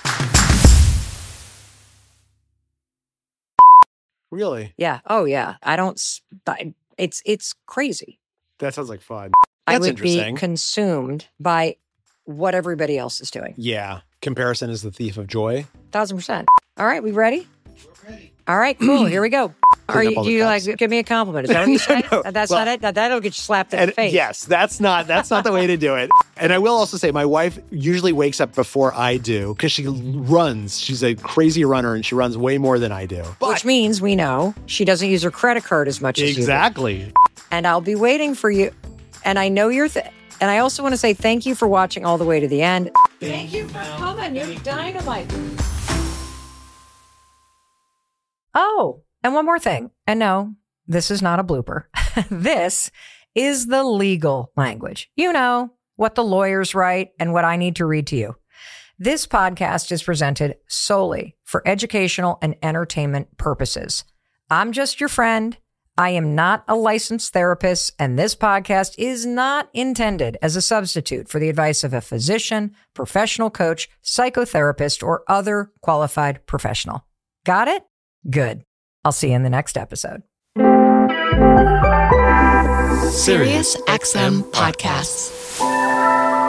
Really? Yeah. Oh, yeah. I don't, it's, it's crazy. That sounds like fun. I That's would interesting. be consumed by what everybody else is doing. Yeah. Comparison is the thief of joy. Thousand percent. All right. We ready? We're ready. All right. Cool. Here we go. Are you, do you like give me a compliment? Is that what you say? no, That's well, not it. That, that'll get you slapped in and the face. Yes, that's not that's not the way to do it. And I will also say, my wife usually wakes up before I do because she runs. She's a crazy runner, and she runs way more than I do. But Which means we know she doesn't use her credit card as much as you do. exactly. And I'll be waiting for you. And I know you're. Th- and I also want to say thank you for watching all the way to the end. Thank you for coming. You're dynamite. Oh, and one more thing. And no, this is not a blooper. This is the legal language. You know, what the lawyers write and what I need to read to you. This podcast is presented solely for educational and entertainment purposes. I'm just your friend. I am not a licensed therapist, and this podcast is not intended as a substitute for the advice of a physician, professional coach, psychotherapist, or other qualified professional. Got it? Good. I'll see you in the next episode. Sirius X M Podcasts.